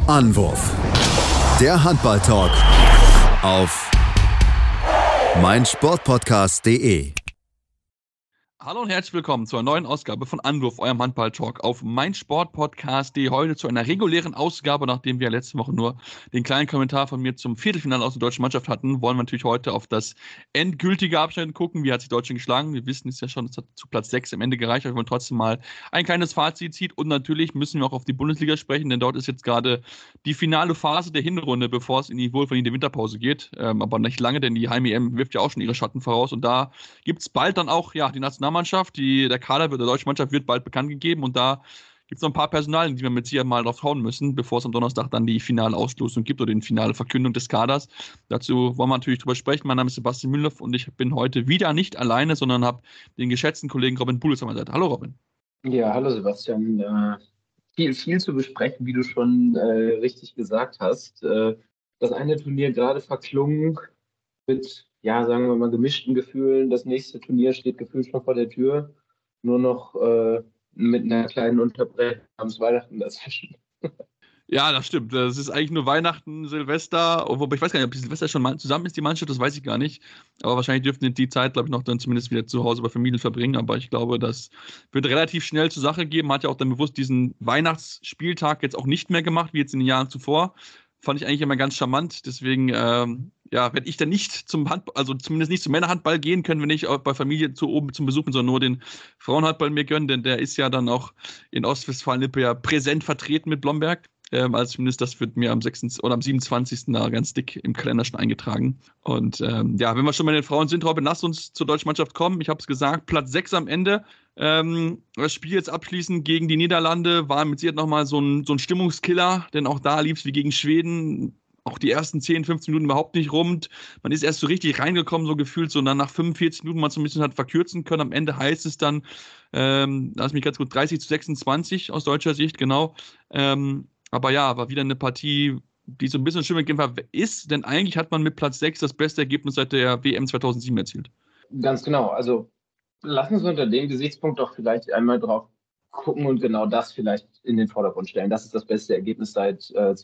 Anwurf. Der Handball-Talk auf meinsportpodcast.de. Hallo und herzlich willkommen zu einer neuen Ausgabe von Anwurf, eurem Handball-Talk auf meinsportpodcast.de. Heute zu einer regulären Ausgabe, nachdem wir letzte Woche nur den kleinen Kommentar von mir zum Viertelfinale aus der deutschen Mannschaft hatten, wollen wir natürlich heute auf das endgültige Abschneiden gucken. Wie hat sich Deutschland geschlagen? Wir wissen es ja schon, es hat zu Platz 6 am Ende gereicht, aber wir wollen trotzdem mal ein kleines Fazit ziehen. Und natürlich müssen wir auch auf die Bundesliga sprechen, denn dort ist jetzt gerade die finale Phase der Hinrunde, bevor es in die wohlverdiente Winterpause geht. Aber nicht lange, denn die Heim-EM wirft ja auch schon ihre Schatten voraus. Und da gibt es bald dann auch die Nationalmannschaft. Der Kader der deutschen Mannschaft wird bald bekannt gegeben und da gibt es noch ein paar Personalien, die wir mit Sicherheit mal drauf hauen müssen, bevor es am Donnerstag dann die finale Auslosung gibt oder die finale Verkündung des Kaders. Dazu wollen wir natürlich drüber sprechen. Mein Name ist Sebastian Mühlhoff und ich bin heute wieder nicht alleine, sondern habe den geschätzten Kollegen Robin Bulitz an meiner Seite. Hallo Robin. Ja, hallo Sebastian. Viel zu besprechen, wie du schon richtig gesagt hast. Das eine Turnier gerade verklungen mit, sagen wir mal, gemischten Gefühlen. Das nächste Turnier steht gefühlt schon vor der Tür. Nur noch mit einer kleinen Unterbrechung am Weihnachten dazwischen. Ja, das stimmt. Das ist eigentlich nur Weihnachten, Silvester. Wobei ich weiß gar nicht, ob die Silvester schon mal zusammen ist, die Mannschaft, das weiß ich gar nicht. Aber wahrscheinlich dürften die Zeit, glaube ich, noch dann zumindest wieder zu Hause bei Familien verbringen. Aber ich glaube, das wird relativ schnell zur Sache gehen. Man hat ja auch dann bewusst diesen Weihnachtsspieltag jetzt auch nicht mehr gemacht, wie jetzt in den Jahren zuvor. Fand ich eigentlich immer ganz charmant. Deswegen, werde ich dann nicht zum Handball, also zumindest nicht zum Männerhandball gehen können, wenn ich auch bei Familie oben zum Besuch bin, sondern nur den Frauenhandball mir gönnen, denn der ist ja dann auch in Ostwestfalen-Lippe ja präsent vertreten mit Blomberg. Also zumindest das wird mir am 6. oder am 27. da ganz dick im Kalender schon eingetragen. Und wenn wir schon bei den Frauen sind, Robin, lass uns zur deutschen Mannschaft kommen. Ich habe es gesagt, Platz 6 am Ende. Das Spiel jetzt abschließend gegen die Niederlande war mit Sicherheit nochmal so ein Stimmungskiller, denn auch da lief es wie gegen Schweden. Auch die ersten 10, 15 Minuten überhaupt nicht rund. Man ist erst so richtig reingekommen, so gefühlt, so dann nach 45 Minuten man so ein bisschen hat verkürzen können. Am Ende heißt es dann, lass mich ganz gut, 30-26 aus deutscher Sicht, genau. Aber ja, war wieder eine Partie, die so ein bisschen Stimmungskämpfer ist, denn eigentlich hat man mit Platz 6 das beste Ergebnis seit der WM 2007 erzielt. Ganz genau. Also lassen wir uns unter dem Gesichtspunkt doch vielleicht einmal drauf gucken und genau das vielleicht in den Vordergrund stellen. Das ist das beste Ergebnis seit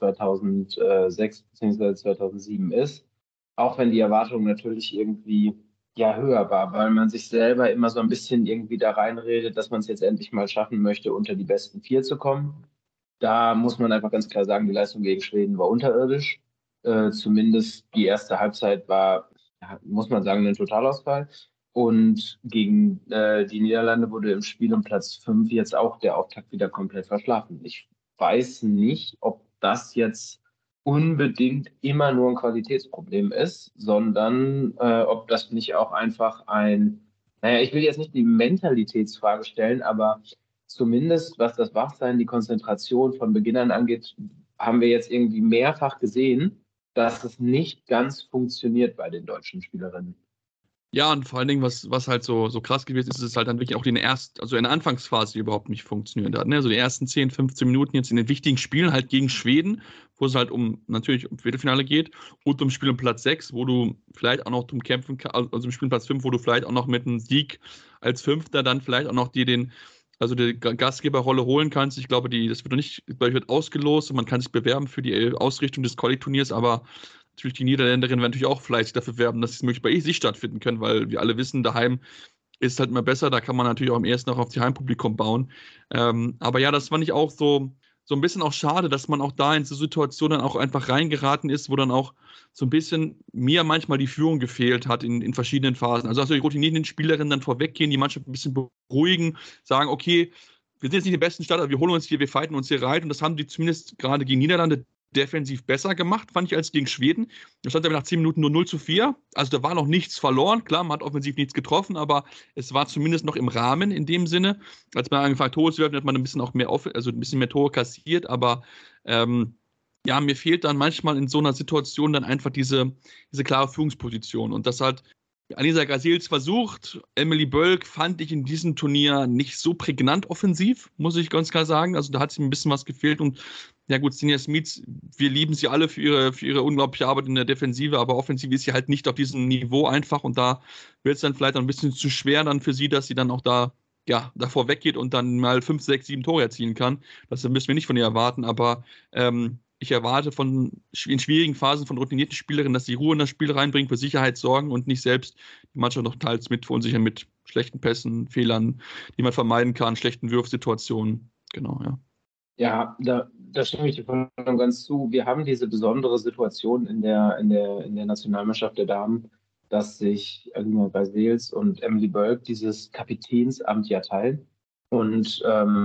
2006 bzw. 2007 ist. Auch wenn die Erwartung natürlich irgendwie höher war, weil man sich selber immer so ein bisschen irgendwie da reinredet, dass man es jetzt endlich mal schaffen möchte, unter die besten 4 zu kommen. Da muss man einfach ganz klar sagen, die Leistung gegen Schweden war unterirdisch. Zumindest die erste Halbzeit war, muss man sagen, ein Totalausfall. Und gegen die Niederlande wurde im Spiel um Platz 5 jetzt auch der Auftakt wieder komplett verschlafen. Ich weiß nicht, ob das jetzt unbedingt immer nur ein Qualitätsproblem ist, sondern ob das nicht auch einfach ich will jetzt nicht die Mentalitätsfrage stellen, aber zumindest was das Wachsein, die Konzentration von Beginnern angeht, haben wir jetzt irgendwie mehrfach gesehen, dass es nicht ganz funktioniert bei den deutschen Spielerinnen. Ja, und vor allen Dingen, was halt so krass gewesen ist, ist halt dann wirklich auch in der Anfangsphase, die überhaupt nicht funktioniert hat. Ne? Also die ersten 10, 15 Minuten jetzt in den wichtigen Spielen halt gegen Schweden, wo es halt natürlich um Viertelfinale geht und um Spiel um Platz 6, wo du vielleicht auch noch drum kämpfen kannst, also im Spiel um Platz 5, wo du vielleicht auch noch mit einem Sieg als Fünfter dann vielleicht auch noch die Gastgeberrolle holen kannst. Ich glaube, das wird ausgelost und man kann sich bewerben für die Ausrichtung des Quali-Turniers, aber natürlich die Niederländerinnen werden natürlich auch fleißig dafür werben, dass es möglichst bei sich stattfinden können, weil wir alle wissen, daheim ist es halt immer besser, da kann man natürlich auch am ersten noch auf die Heimpublikum bauen. Aber ja, das fand ich auch so ein bisschen auch schade, dass man auch da in so Situationen dann auch einfach reingeraten ist, wo dann auch so ein bisschen mir manchmal die Führung gefehlt hat in verschiedenen Phasen. Also die routinierten Spielerinnen dann vorweggehen, die Mannschaft ein bisschen beruhigen, sagen, okay, wir sind jetzt nicht die besten Starter, wir holen uns hier, wir fighten uns hier rein und das haben die zumindest gerade gegen Niederlande defensiv besser gemacht, fand ich, als gegen Schweden. Da stand aber nach 10 Minuten nur 0-4. Also da war noch nichts verloren. Klar, man hat offensiv nichts getroffen, aber es war zumindest noch im Rahmen in dem Sinne. Als man angefangen hat, Tore zu werfen, hat man ein bisschen auch ein bisschen mehr Tore kassiert, aber mir fehlt dann manchmal in so einer Situation dann einfach diese klare Führungsposition. Und das hat Anissa Grasils versucht. Emily Bölk fand ich in diesem Turnier nicht so prägnant offensiv, muss ich ganz klar sagen. Also da hat sie ein bisschen was gefehlt und ja gut, Stina Smits, wir lieben sie alle für ihre unglaubliche Arbeit in der Defensive, aber offensiv ist sie halt nicht auf diesem Niveau einfach und da wird es dann vielleicht auch ein bisschen zu schwer dann für sie, dass sie dann auch davor weggeht und dann mal 5, 6, 7 Tore erzielen kann. Das müssen wir nicht von ihr erwarten, aber ich erwarte in schwierigen Phasen von routinierten Spielerinnen, dass sie Ruhe in das Spiel reinbringen, für Sicherheit sorgen und nicht selbst die Mannschaft noch teils mit verunsichern mit schlechten Pässen, Fehlern, die man vermeiden kann, schlechten Wurfsituationen. Genau, ja. Ja, da stimme ich dir voll und ganz zu. Wir haben diese besondere Situation in der Nationalmannschaft der Damen, dass sich Alina Gazels und Emily Bölk dieses Kapitänsamt ja teilen. Und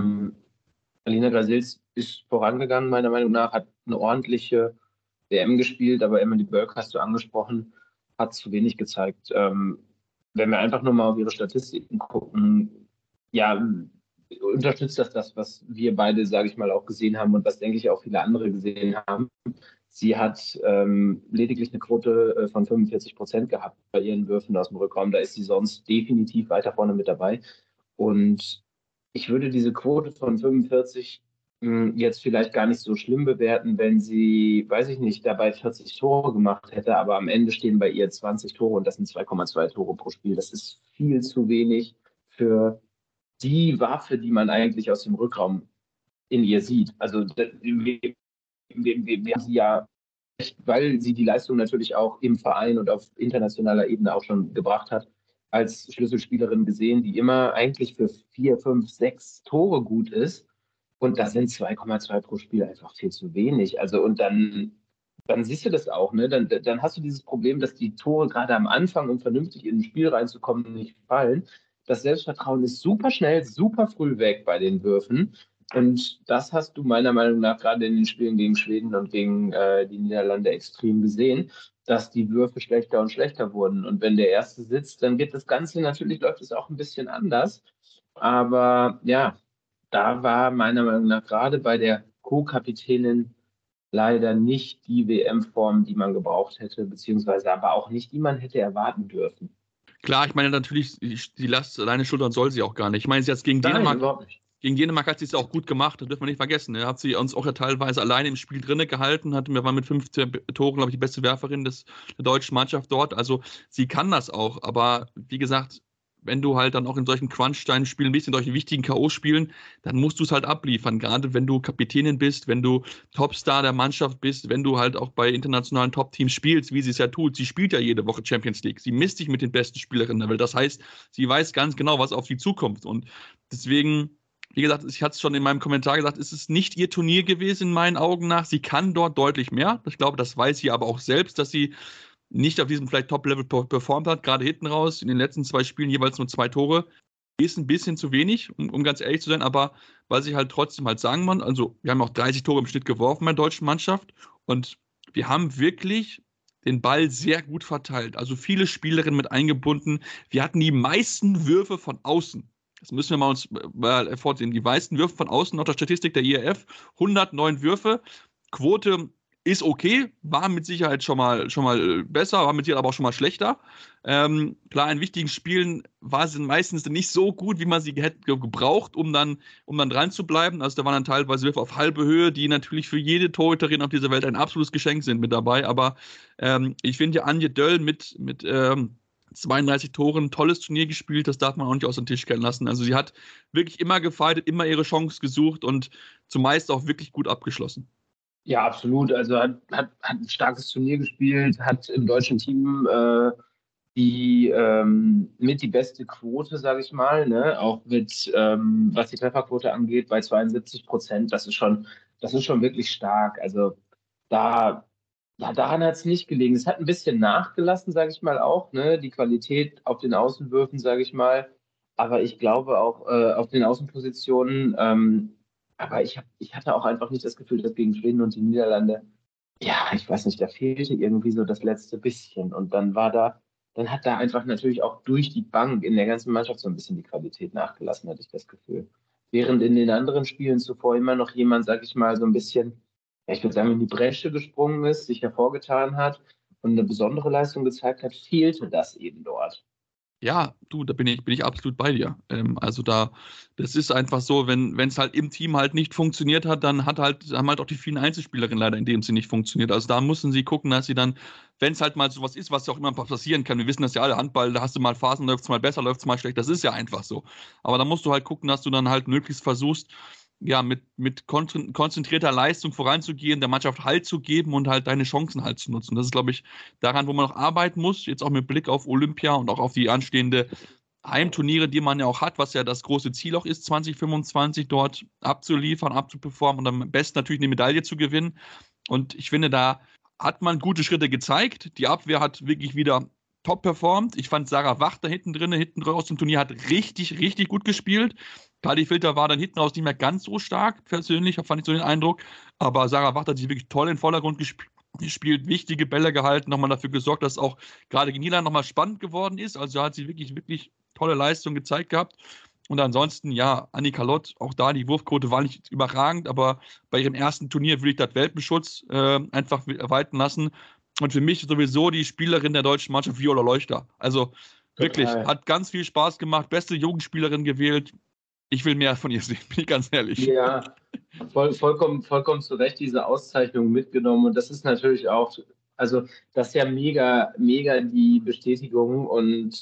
Alina Gazels ist vorangegangen, meiner Meinung nach, hat eine ordentliche WM gespielt, aber Emily Bölk, hast du angesprochen, hat zu wenig gezeigt. Wenn wir einfach nur mal auf ihre Statistiken gucken, ja, unterstützt das, was wir beide, sage ich mal, auch gesehen haben und was, denke ich, auch viele andere gesehen haben. Sie hat lediglich eine Quote von 45% gehabt bei ihren Würfen aus dem Rückraum. Da ist sie sonst definitiv weiter vorne mit dabei. Und ich würde diese Quote von 45 jetzt vielleicht gar nicht so schlimm bewerten, wenn sie, weiß ich nicht, dabei 40 Tore gemacht hätte, aber am Ende stehen bei ihr 20 Tore und das sind 2,2 Tore pro Spiel. Das ist viel zu wenig für die Waffe, die man eigentlich aus dem Rückraum in ihr sieht. Also wir haben sie ja, weil sie die Leistung natürlich auch im Verein und auf internationaler Ebene auch schon gebracht hat, als Schlüsselspielerin gesehen, die immer eigentlich für 4, 5, 6 Tore gut ist. Und da sind 2,2 pro Spiel einfach viel zu wenig. Also und dann siehst du das auch, ne? Dann hast du dieses Problem, dass die Tore gerade am Anfang, um vernünftig in ein Spiel reinzukommen, nicht fallen. Das Selbstvertrauen ist super schnell, super früh weg bei den Würfen. Und das hast du meiner Meinung nach gerade in den Spielen gegen Schweden und gegen die Niederlande extrem gesehen, dass die Würfe schlechter und schlechter wurden. Und wenn der Erste sitzt, dann wird das Ganze, natürlich läuft es auch ein bisschen anders. Aber ja, da war meiner Meinung nach gerade bei der Co-Kapitänin leider nicht die WM-Form, die man gebraucht hätte, beziehungsweise aber auch nicht, die man hätte erwarten dürfen. Klar, ich meine natürlich, die Last alleine schultern soll sie auch gar nicht. Ich meine, sie hat gegen Dänemark. Überhaupt nicht. Gegen Dänemark hat sie es auch gut gemacht, das dürfen wir nicht vergessen. Da hat sie uns auch ja teilweise alleine im Spiel drinne gehalten, war mit 15 Toren, glaube ich, die beste Werferin der deutschen Mannschaft dort. Also sie kann das auch, aber wie gesagt, wenn du halt dann auch in solchen Crunch-Time-Spielen bist, in solchen wichtigen K.O.-Spielen, dann musst du es halt abliefern. Gerade wenn du Kapitänin bist, wenn du Topstar der Mannschaft bist, wenn du halt auch bei internationalen Top-Teams spielst, wie sie es ja tut. Sie spielt ja jede Woche Champions League. Sie misst sich mit den besten Spielerinnen der Welt. Das heißt, sie weiß ganz genau, was auf sie zukommt. Und deswegen, wie gesagt, ich hatte es schon in meinem Kommentar gesagt, es ist nicht ihr Turnier gewesen in meinen Augen nach. Sie kann dort deutlich mehr. Ich glaube, das weiß sie aber auch selbst, dass sie nicht auf diesem vielleicht Top-Level performt hat, gerade hinten raus, in den letzten 2 Spielen jeweils nur 2 Tore, ist ein bisschen zu wenig, um ganz ehrlich zu sein, aber was ich halt trotzdem halt sagen muss, also wir haben auch 30 Tore im Schnitt geworfen bei der deutschen Mannschaft und wir haben wirklich den Ball sehr gut verteilt, also viele Spielerinnen mit eingebunden, wir hatten die meisten Würfe von außen. Das müssen wir uns mal vorsehen. Die meisten Würfe von außen nach der Statistik der IRF, 109 Würfe, Quote ist okay, war mit Sicherheit schon mal besser, war mit Sicherheit aber auch schon mal schlechter. Klar, in wichtigen Spielen war sie meistens nicht so gut, wie man sie hätte gebraucht, um dann dran zu bleiben. Also da waren dann teilweise Würfe auf halbe Höhe, die natürlich für jede Torhüterin auf dieser Welt ein absolutes Geschenk sind mit dabei. Aber ich finde ja Anje Döll mit 32 Toren ein tolles Turnier gespielt, das darf man auch nicht aus dem Tisch kehren lassen. Also sie hat wirklich immer gefightet, immer ihre Chance gesucht und zumeist auch wirklich gut abgeschlossen. Ja, absolut. Also hat ein starkes Turnier gespielt, hat im deutschen Team mit die beste Quote, sage ich mal, ne? Auch mit, was die Trefferquote angeht, bei 72%. Das ist schon wirklich stark. Also daran hat es nicht gelegen. Es hat ein bisschen nachgelassen, sage ich mal auch, ne? Die Qualität auf den Außenwürfen, sage ich mal. Aber ich glaube auch auf den Außenpositionen, aber ich hatte auch einfach nicht das Gefühl, dass gegen Schweden und die Niederlande, ja, ich weiß nicht, da fehlte irgendwie so das letzte bisschen. Und dann hat da einfach natürlich auch durch die Bank in der ganzen Mannschaft so ein bisschen die Qualität nachgelassen, hatte ich das Gefühl. Während in den anderen Spielen zuvor immer noch jemand, sag ich mal, so ein bisschen, ja, ich würde sagen, in die Bresche gesprungen ist, sich hervorgetan hat und eine besondere Leistung gezeigt hat, fehlte das eben dort. Ja, du, da bin ich absolut bei dir. Also das ist einfach so, wenn es halt im Team halt nicht funktioniert hat, dann haben halt auch die vielen Einzelspielerinnen leider in dem Sinne nicht funktioniert. Also da müssen sie gucken, dass sie dann, wenn es halt mal sowas ist, was ja auch immer passieren kann, wir wissen das ja alle, Handball, da hast du mal Phasen, läuft es mal besser, läuft es mal schlecht, das ist ja einfach so. Aber da musst du halt gucken, dass du dann halt möglichst versuchst, mit konzentrierter Leistung voranzugehen, der Mannschaft Halt zu geben und halt deine Chancen halt zu nutzen. Das ist, glaube ich, daran, wo man noch arbeiten muss, jetzt auch mit Blick auf Olympia und auch auf die anstehende Heimturniere, die man ja auch hat, was ja das große Ziel auch ist, 2025 dort abzuliefern, abzuperformen und am besten natürlich eine Medaille zu gewinnen. Und ich finde, da hat man gute Schritte gezeigt. Die Abwehr hat wirklich wieder top performt. Ich fand Sarah Wachter hinten raus im Turnier hat richtig, richtig gut gespielt. Kali Filter war dann hinten raus nicht mehr ganz so stark, persönlich, fand ich so den Eindruck. Aber Sarah Wachter hat sich wirklich toll in den Vordergrund gespielt, wichtige Bälle gehalten, nochmal dafür gesorgt, dass auch gerade gegen Niederland nochmal spannend geworden ist. Also da hat sie wirklich, wirklich tolle Leistung gezeigt gehabt. Und ansonsten, ja, Annika Lott, auch da, die Wurfquote war nicht überragend, aber bei ihrem ersten Turnier würde ich das Welpenschutz einfach walten lassen. Und für mich sowieso die Spielerin der deutschen Mannschaft, Viola Leuchter. Also wirklich, hat ganz viel Spaß gemacht, beste Jugendspielerin gewählt. Ich will mehr von ihr sehen, bin ich ganz ehrlich. Ja, vollkommen zu Recht diese Auszeichnung mitgenommen. Und das ist natürlich auch, also das ist ja mega die Bestätigung und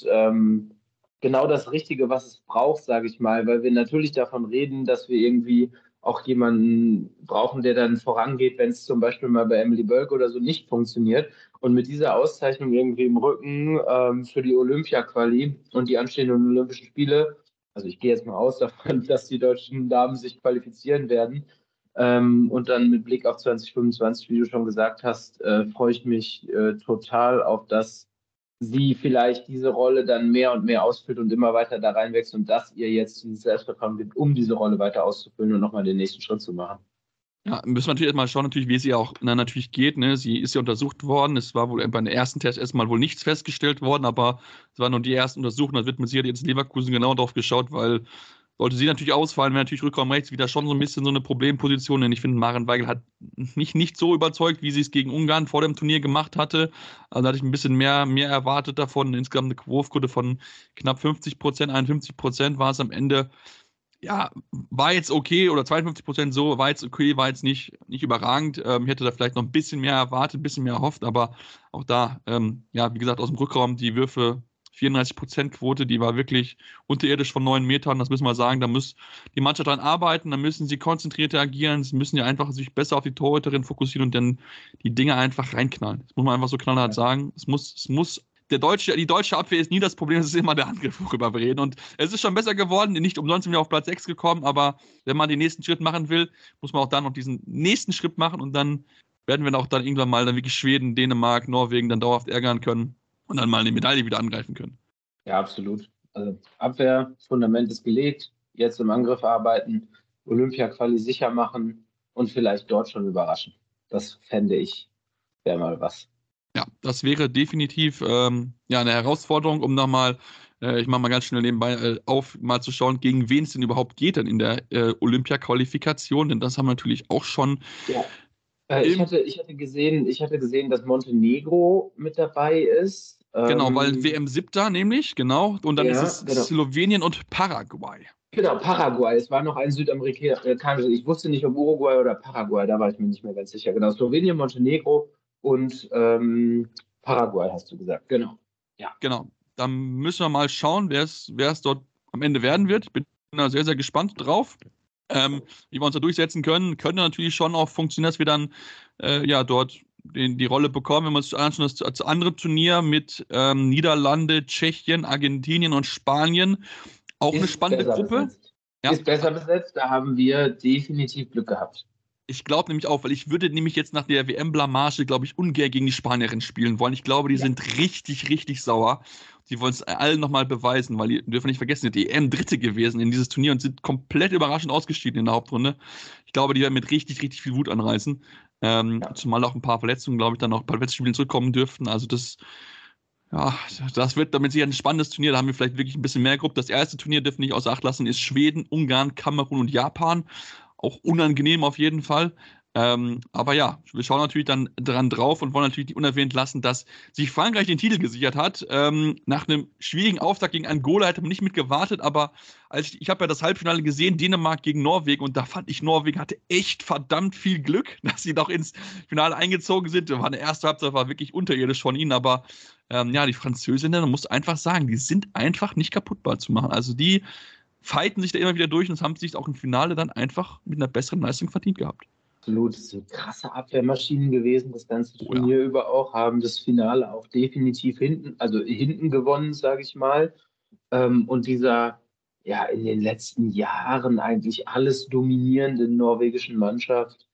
genau das Richtige, was es braucht, sage ich mal, weil wir natürlich davon reden, dass wir irgendwie auch jemanden brauchen, der dann vorangeht, wenn es zum Beispiel mal bei Emily Bölk oder so nicht funktioniert. Und mit dieser Auszeichnung irgendwie im Rücken für die Olympia-Quali und die anstehenden Olympischen Spiele, also ich gehe jetzt mal aus davon, dass die deutschen Damen sich qualifizieren werden. Und dann mit Blick auf 2025, wie du schon gesagt hast, freue ich mich total auf das, sie vielleicht diese Rolle dann mehr und mehr ausfüllt und immer weiter da reinwächst und dass ihr jetzt dieses Selbstvertrauen gibt, um diese Rolle weiter auszufüllen und nochmal den nächsten Schritt zu machen. Ja, müssen wir natürlich erstmal schauen, natürlich, wie es ihr auch natürlich geht. Ne? Sie ist ja untersucht worden. Es war wohl bei den ersten Tests erstmal wohl nichts festgestellt worden, aber es waren nur die ersten Untersuchungen. Da wird mit Sicherheit jetzt in Leverkusen genau drauf geschaut, weil sollte sie natürlich ausfallen, wäre natürlich Rückraum rechts wieder schon so ein bisschen so eine Problemposition. Denn ich finde, Maren Weigel hat nicht so überzeugt, wie sie es gegen Ungarn vor dem Turnier gemacht hatte. Also da hatte ich ein bisschen mehr erwartet davon. Insgesamt eine Wurfquote von knapp 50%, 51% war es am Ende. Ja, war jetzt okay, oder 52% so, war jetzt okay, war jetzt nicht überragend. Ich hätte da vielleicht noch ein bisschen mehr erwartet, ein bisschen mehr erhofft, aber auch da, ja, wie gesagt, aus dem Rückraum die Würfe, 34% Quote, die war wirklich unterirdisch von 9 Metern, das müssen wir sagen, da muss die Mannschaft dran arbeiten, da müssen sie konzentrierter agieren, sie müssen ja einfach sich besser auf die Torhüterin fokussieren und dann die Dinge einfach reinknallen. Das muss man einfach so knallhart sagen. Es muss die deutsche Abwehr ist nie das Problem, es ist immer der Angriff, worüber wir reden. Und es ist schon besser geworden, nicht umsonst sind wir auf Platz 6 gekommen, aber wenn man den nächsten Schritt machen will, muss man auch dann noch diesen nächsten Schritt machen und dann werden wir auch dann irgendwann mal dann wirklich Schweden, Dänemark, Norwegen dann dauerhaft ärgern können und dann mal eine Medaille wieder angreifen können. Ja, absolut. Also Abwehr, Fundament ist gelegt, jetzt im Angriff arbeiten, Olympia-Quali sicher machen und vielleicht dort schon überraschen. Das fände ich, wäre mal was. Ja, das wäre definitiv eine Herausforderung, um nochmal, ich mache mal ganz schnell nebenbei mal zu schauen, gegen wen es denn überhaupt geht dann in der Olympia-Qualifikation, denn das haben wir natürlich auch schon. Ja. Ich hatte gesehen, dass Montenegro mit dabei ist. Genau, weil WM 7. nämlich, genau. Und dann ist es Slowenien und Paraguay. Genau, Paraguay. Es war noch ein südamerikanisches. Ich wusste nicht, ob Uruguay oder Paraguay, da war ich mir nicht mehr ganz sicher. Genau, Slowenien, Montenegro und Paraguay, hast du gesagt. Genau. Ja. Genau. Dann müssen wir mal schauen, wer es dort am Ende werden wird. Bin da sehr, sehr gespannt drauf. Wie wir uns da durchsetzen können. Könnte natürlich schon auch funktionieren, dass wir dann dort die Rolle bekommen, wenn wir uns anschauen, das andere Turnier mit Niederlande, Tschechien, Argentinien und Spanien. Auch eine spannende Gruppe. Ja. Ist besser besetzt, da haben wir definitiv Glück gehabt. Ich glaube nämlich auch, weil ich würde nämlich jetzt nach der WM-Blamage, glaube ich, ungern gegen die Spanierinnen spielen wollen. Ich glaube, die sind richtig, richtig sauer. Die wollen es allen nochmal beweisen, weil die dürfen nicht vergessen, die EM-Dritte gewesen in dieses Turnier und sind komplett überraschend ausgeschieden in der Hauptrunde. Ich glaube, die werden mit richtig, richtig viel Wut anreißen. Zumal auch ein paar Verletzungen, glaube ich, dann auch bei Wettspielen zurückkommen dürften. Also das wird damit sicher ein spannendes Turnier. Da haben wir vielleicht wirklich ein bisschen mehr Gruppe. Das erste Turnier dürfen nicht außer Acht lassen, ist Schweden, Ungarn, Kamerun und Japan. Auch unangenehm auf jeden Fall. Aber ja, wir schauen natürlich dann dran drauf und wollen natürlich nicht unerwähnt lassen, dass sich Frankreich den Titel gesichert hat. Nach einem schwierigen Auftakt gegen Angola hätte man nicht mit gewartet, aber ich habe ja das Halbfinale gesehen, Dänemark gegen Norwegen, und da fand ich, Norwegen hatte echt verdammt viel Glück, dass sie doch ins Finale eingezogen sind. Eine erste Halbzeit war wirklich unterirdisch von ihnen, aber die Französinnen, man muss einfach sagen, die sind einfach nicht kaputtbar zu machen. Also die fighten sich da immer wieder durch und haben sich auch im Finale dann einfach mit einer besseren Leistung verdient gehabt. Absolut, das sind krasse Abwehrmaschinen gewesen, das ganze Turnier über auch, haben das Finale auch definitiv hinten gewonnen, sage ich mal. Und dieser, ja, in den letzten Jahren eigentlich alles dominierenden norwegischen Mannschaft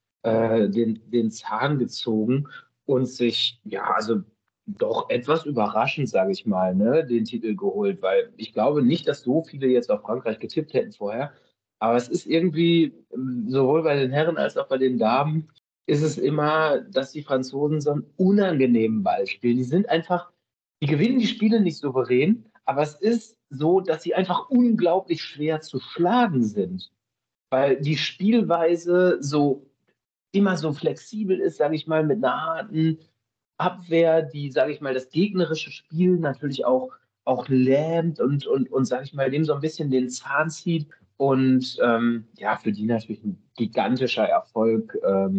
den Zahn gezogen und sich, ja, also doch etwas überraschend, sage ich mal, ne, den Titel geholt, weil ich glaube nicht, dass so viele jetzt auf Frankreich getippt hätten vorher. Aber es ist irgendwie, sowohl bei den Herren als auch bei den Damen, ist es immer, dass die Franzosen so einen unangenehmen Ball spielen. Die gewinnen die Spiele nicht souverän, aber es ist so, dass sie einfach unglaublich schwer zu schlagen sind. Weil die Spielweise so immer so flexibel ist, sage ich mal, mit einer harten Abwehr, die, sage ich mal, das gegnerische Spiel natürlich auch lähmt und sage ich mal, dem so ein bisschen den Zahn zieht. Und ja, für die natürlich ein gigantischer Erfolg,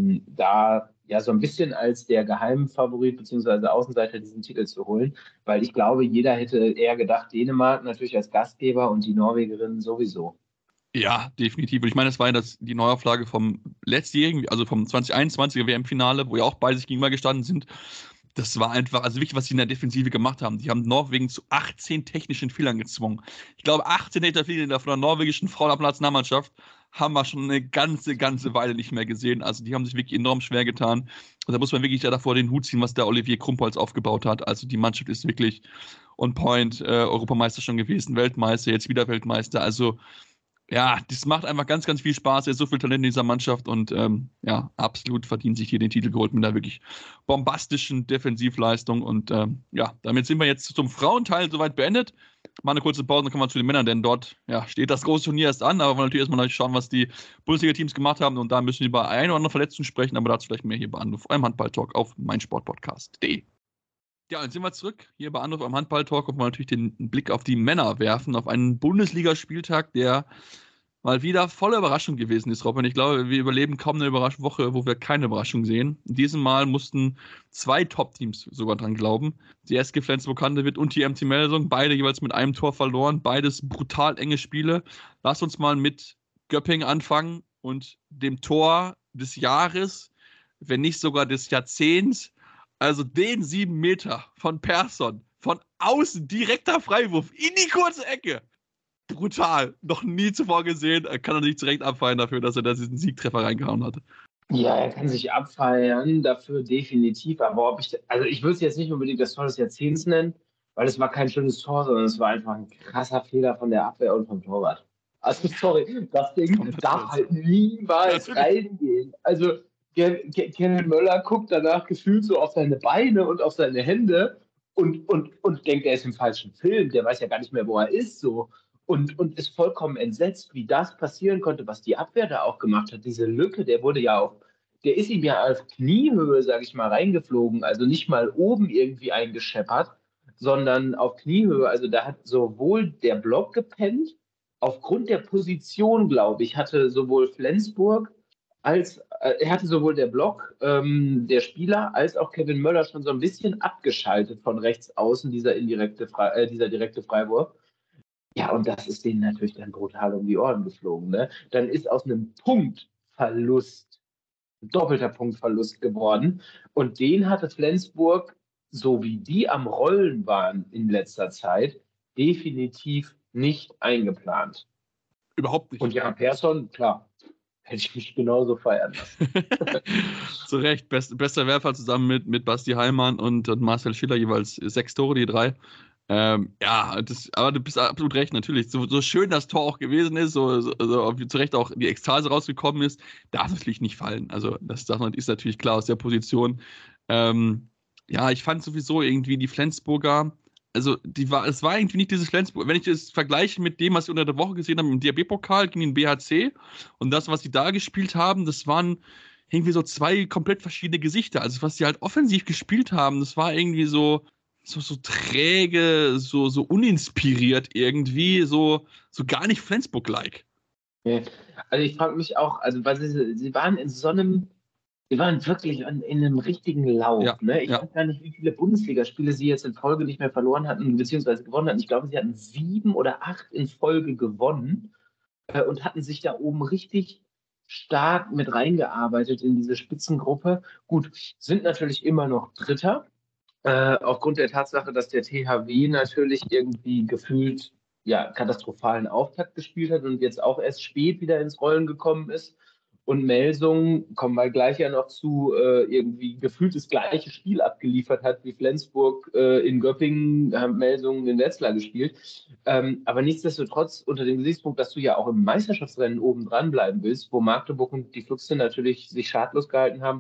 da ja so ein bisschen als der Geheimfavorit bzw. Außenseiter diesen Titel zu holen, weil ich glaube, jeder hätte eher gedacht, Dänemark natürlich als Gastgeber und die Norwegerinnen sowieso. Ja, definitiv. Und ich meine, das war ja die Neuauflage vom letztjährigen, also vom 2021er WM-Finale, wo ja auch beide sich gegenüber gestanden sind. Das war einfach, also wirklich, was sie in der Defensive gemacht haben. Die haben Norwegen zu 18 technischen Fehlern gezwungen. Ich glaube, 18 technische Fehler von der norwegischen Frauennationalmannschaft haben wir schon eine ganze Weile nicht mehr gesehen. Also die haben sich wirklich enorm schwer getan. Und da muss man wirklich davor den Hut ziehen, was der Olivier Krumpholz aufgebaut hat. Also die Mannschaft ist wirklich on point, Europameister schon gewesen, Weltmeister, jetzt wieder Weltmeister. Also ja, das macht einfach ganz viel Spaß. Er ist so viel Talent in dieser Mannschaft und ja, absolut verdient sich hier den Titel geholt mit einer wirklich bombastischen Defensivleistung. Und ja, damit sind wir jetzt zum Frauenteil soweit beendet. Mal eine kurze Pause, dann kommen wir zu den Männern, denn dort ja, steht das große Turnier erst an. Aber wir wollen natürlich erstmal schauen, was die Bundesliga-Teams gemacht haben. Und da müssen wir über ein oder andere Verletzten sprechen, aber dazu vielleicht mehr hier bei Anruf eurem Handball-Talk auf meinsportpodcast.de. Ja, jetzt sind wir zurück hier bei Anruf am Handball-Talk und wollen natürlich den Blick auf die Männer werfen, auf einen Bundesligaspieltag, der mal wieder voller Überraschung gewesen ist, Robin. Ich glaube, wir überleben kaum eine Woche, wo wir keine Überraschung sehen. In diesem Mal mussten 2 Top-Teams sogar dran glauben. Die SG Flensburg-Handewitt und die MT Melsung, beide jeweils mit einem Tor verloren. Beides brutal enge Spiele. Lass uns mal mit Göppingen anfangen und dem Tor des Jahres, wenn nicht sogar des Jahrzehnts. Also den 7 Meter von Persson, von außen, direkter Freiwurf in die kurze Ecke. Brutal. Noch nie zuvor gesehen. Er kann er nicht direkt abfeiern dafür, dass er da diesen Siegtreffer reingehauen hatte. Ja, er kann sich abfeiern, dafür definitiv. Aber ich würde es jetzt nicht unbedingt das Tor des Jahrzehnts nennen, weil es war kein schönes Tor, sondern es war einfach ein krasser Fehler von der Abwehr und vom Torwart. Also sorry, das Ding darf halt niemals reingehen. Also Kevin Möller guckt danach gefühlt so auf seine Beine und auf seine Hände und denkt, er ist im falschen Film. Der weiß ja gar nicht mehr, wo er ist. So. Und ist vollkommen entsetzt, wie das passieren konnte, was die Abwehr da auch gemacht hat. Diese Lücke, der ist ihm ja auf Kniehöhe, sage ich mal, reingeflogen. Also nicht mal oben irgendwie eingescheppert, sondern auf Kniehöhe. Also da hat sowohl der Block gepennt, aufgrund der Position, glaube ich, hatte sowohl Flensburg hatte sowohl der Block, der Spieler, als auch Kevin Möller schon so ein bisschen abgeschaltet von rechts außen, dieser direkte Freiwurf. Ja, und das ist denen natürlich dann brutal um die Ohren geflogen. Ne? Dann ist aus einem Punktverlust ein doppelter Punktverlust geworden. Und den hatte Flensburg, so wie die am Rollen waren in letzter Zeit, definitiv nicht eingeplant. Überhaupt nicht. Und ja, Persson, klar, hätte ich mich genauso feiern lassen. Zu Recht, bester Werfer zusammen mit Basti Heilmann und Marcel Schiller, jeweils 6 Tore, die 3. Ja, aber du bist absolut recht, natürlich. So schön das Tor auch gewesen ist, so zu Recht auch die Ekstase rausgekommen ist, darf natürlich nicht fallen. Also, das ist natürlich klar aus der Position. Ja, ich fand sowieso irgendwie die Flensburger, also es war irgendwie nicht dieses Flensburg, wenn ich das vergleiche mit dem, was wir unter der Woche gesehen haben im DRB-Pokal gegen den BHC und das, was sie da gespielt haben, das waren irgendwie so 2 komplett verschiedene Gesichter. Also, was sie halt offensiv gespielt haben, das war irgendwie so träge, so uninspiriert irgendwie, so gar nicht Flensburg-like. Ja. Also ich frage mich auch, also weil sie waren sie waren wirklich in einem richtigen Lauf. Ja, ne? Ich weiß gar nicht, wie viele Bundesligaspiele sie jetzt in Folge nicht mehr verloren hatten, beziehungsweise gewonnen hatten. Ich glaube, sie hatten 7 oder 8 in Folge gewonnen. und hatten sich da oben richtig stark mit reingearbeitet in diese Spitzengruppe. Gut, sind natürlich immer noch Dritter, aufgrund der Tatsache, dass der THW natürlich irgendwie gefühlt ja katastrophalen Auftakt gespielt hat und jetzt auch erst spät wieder ins Rollen gekommen ist. Und Melsungen, kommen wir gleich ja noch zu, irgendwie gefühlt das gleiche Spiel abgeliefert hat wie Flensburg in Göppingen, haben Melsungen in Wetzlar gespielt. Aber nichtsdestotrotz unter dem Gesichtspunkt, dass du ja auch im Meisterschaftsrennen oben dran bleiben willst, wo Magdeburg und die Füchse natürlich sich schadlos gehalten haben,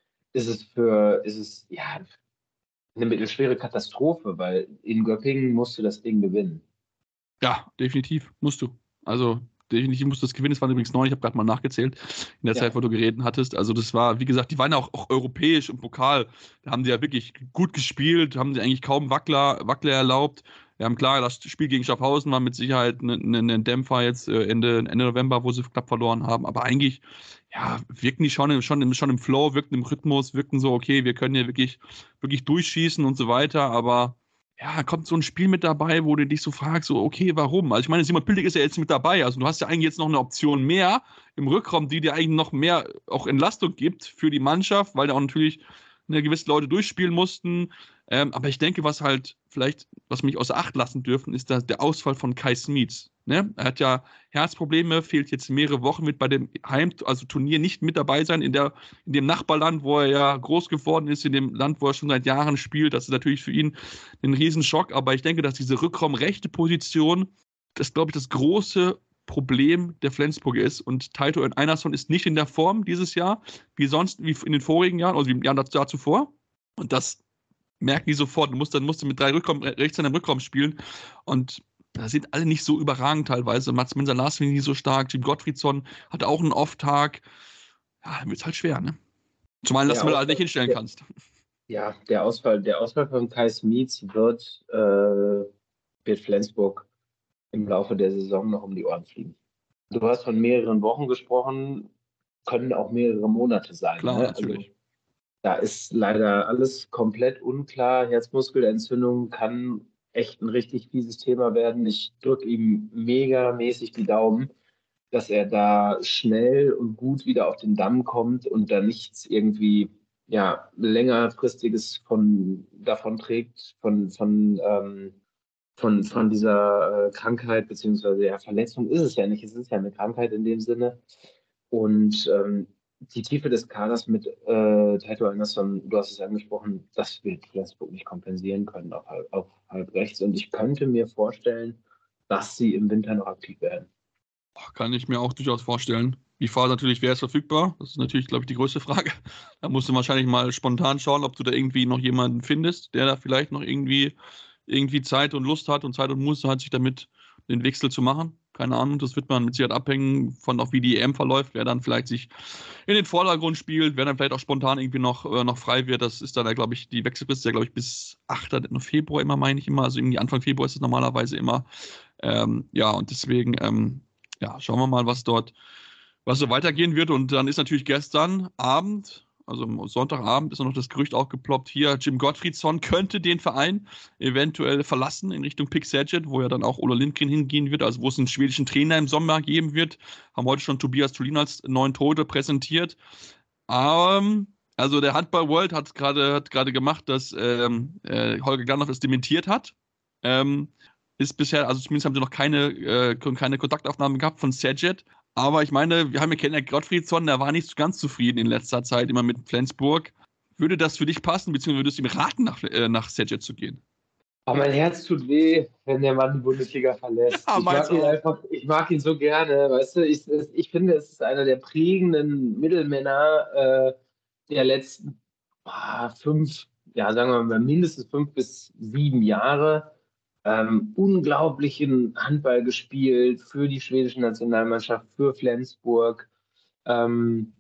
ist es ja eine mittelschwere Katastrophe, weil in Göppingen musst du das Ding gewinnen. Ja, definitiv musst du. Also definitiv musst du das gewinnen. Es waren übrigens 9, ich habe gerade mal nachgezählt, in der Zeit, wo du geredet hattest. Also das war, wie gesagt, die waren ja auch europäisch im Pokal. Da haben die ja wirklich gut gespielt, haben sie eigentlich kaum Wackler erlaubt. Wir haben klar, das Spiel gegen Schaffhausen war mit Sicherheit ein Dämpfer jetzt Ende November, wo sie knapp verloren haben. Aber eigentlich, ja, wirkten die schon im Flow, wirkten im Rhythmus, wirkten so, okay, wir können hier wirklich durchschießen und so weiter. Aber ja, kommt so ein Spiel mit dabei, wo du dich so fragst, so, okay, warum? Also ich meine, Simon Piltig ist ja jetzt mit dabei, also du hast ja eigentlich jetzt noch eine Option mehr im Rückraum, die dir eigentlich noch mehr auch Entlastung gibt für die Mannschaft, weil da auch natürlich gewisse Leute durchspielen mussten. Aber ich denke, was mich außer Acht lassen dürfen, ist der Ausfall von Kai Smits. Ne? Er hat ja Herzprobleme, fehlt jetzt mehrere Wochen, wird bei dem Turnier nicht mit dabei sein, in dem Nachbarland, wo er ja groß geworden ist, in dem Land, wo er schon seit Jahren spielt. Das ist natürlich für ihn ein Riesenschock, aber ich denke, dass diese Rückraumrechte Position, das glaube ich, das große Problem der Flensburger ist. Und Taito Einarsson ist nicht in der Form dieses Jahr, wie in den vorigen Jahren, also wie im Jahr zuvor. Und das merken die sofort. Du musst mit 3 rechts in einem Rückraum spielen. Und da sind alle nicht so überragend teilweise. Mats Mensa-Lars finde ich nicht so stark. Jim Gottfriedson hat auch einen Off-Tag. Ja, dann wird es halt schwer, ne? Zumal das du halt nicht hinstellen kannst. Ja, der Ausfall von Kai Smits wird Flensburg im Laufe der Saison noch um die Ohren fliegen. Du hast von mehreren Wochen gesprochen, können auch mehrere Monate sein. Klar, ne? natürlich. Also, da ist leider alles komplett unklar. Herzmuskelentzündung kann echt ein richtig fieses Thema werden. Ich drücke ihm megamäßig die Daumen, dass er da schnell und gut wieder auf den Damm kommt und da nichts irgendwie längerfristiges davon trägt, von dieser Krankheit, beziehungsweise Verletzung ist es ja nicht, es ist ja eine Krankheit in dem Sinne. Und die Tiefe des Kaders mit Taito Einarsson, du hast es angesprochen, das wird Flensburg nicht kompensieren können auf halb rechts. Und ich könnte mir vorstellen, dass sie im Winter noch aktiv werden. Kann ich mir auch durchaus vorstellen. Die Frage natürlich, wer ist verfügbar? Das ist natürlich, glaube ich, die größte Frage. Da musst du wahrscheinlich mal spontan schauen, ob du da irgendwie noch jemanden findest, der da vielleicht noch irgendwie Zeit und Lust hat und Zeit und Muße hat, sich damit den Wechsel zu machen. Keine Ahnung, das wird man mit Sicherheit abhängen von auch wie die EM verläuft, wer dann vielleicht sich in den Vordergrund spielt, wer dann vielleicht auch spontan irgendwie noch frei wird. Das ist dann, glaube ich, die Wechselfrist ist ja, glaube ich, bis 8. Februar immer, meine ich immer. Also irgendwie Anfang Februar ist es normalerweise immer. Und deswegen, schauen wir mal, was so weitergehen wird. Und dann ist natürlich gestern Abend, also Sonntagabend, ist noch das Gerücht aufgeploppt, hier Jim Gottfriedson könnte den Verein eventuell verlassen in Richtung Pick Saget, wo ja dann auch Ola Lindgren hingehen wird, also wo es einen schwedischen Trainer im Sommer geben wird. Haben heute schon Tobias Thulin als neuen Torhüter präsentiert. Also der Handball World hat gerade gemacht, dass Holger Glandorf es dementiert hat. Ist bisher, also zumindest haben sie noch keine Kontaktaufnahme gehabt von Saget. Aber ich meine, wir kennen ja Gottfriedson, der war nicht ganz zufrieden in letzter Zeit immer mit Flensburg. Würde das für dich passen, beziehungsweise würdest du ihm raten, nach Saget zu gehen? Aber mein Herz tut weh, wenn der Mann die Bundesliga verlässt. Ich mag ihn so gerne, weißt du. Ich finde, es ist einer der prägenden Mittelmänner der letzten 5, sagen wir mal mindestens 5 bis 7 Jahre. Unglaublichen Handball gespielt für die schwedische Nationalmannschaft, für Flensburg. Du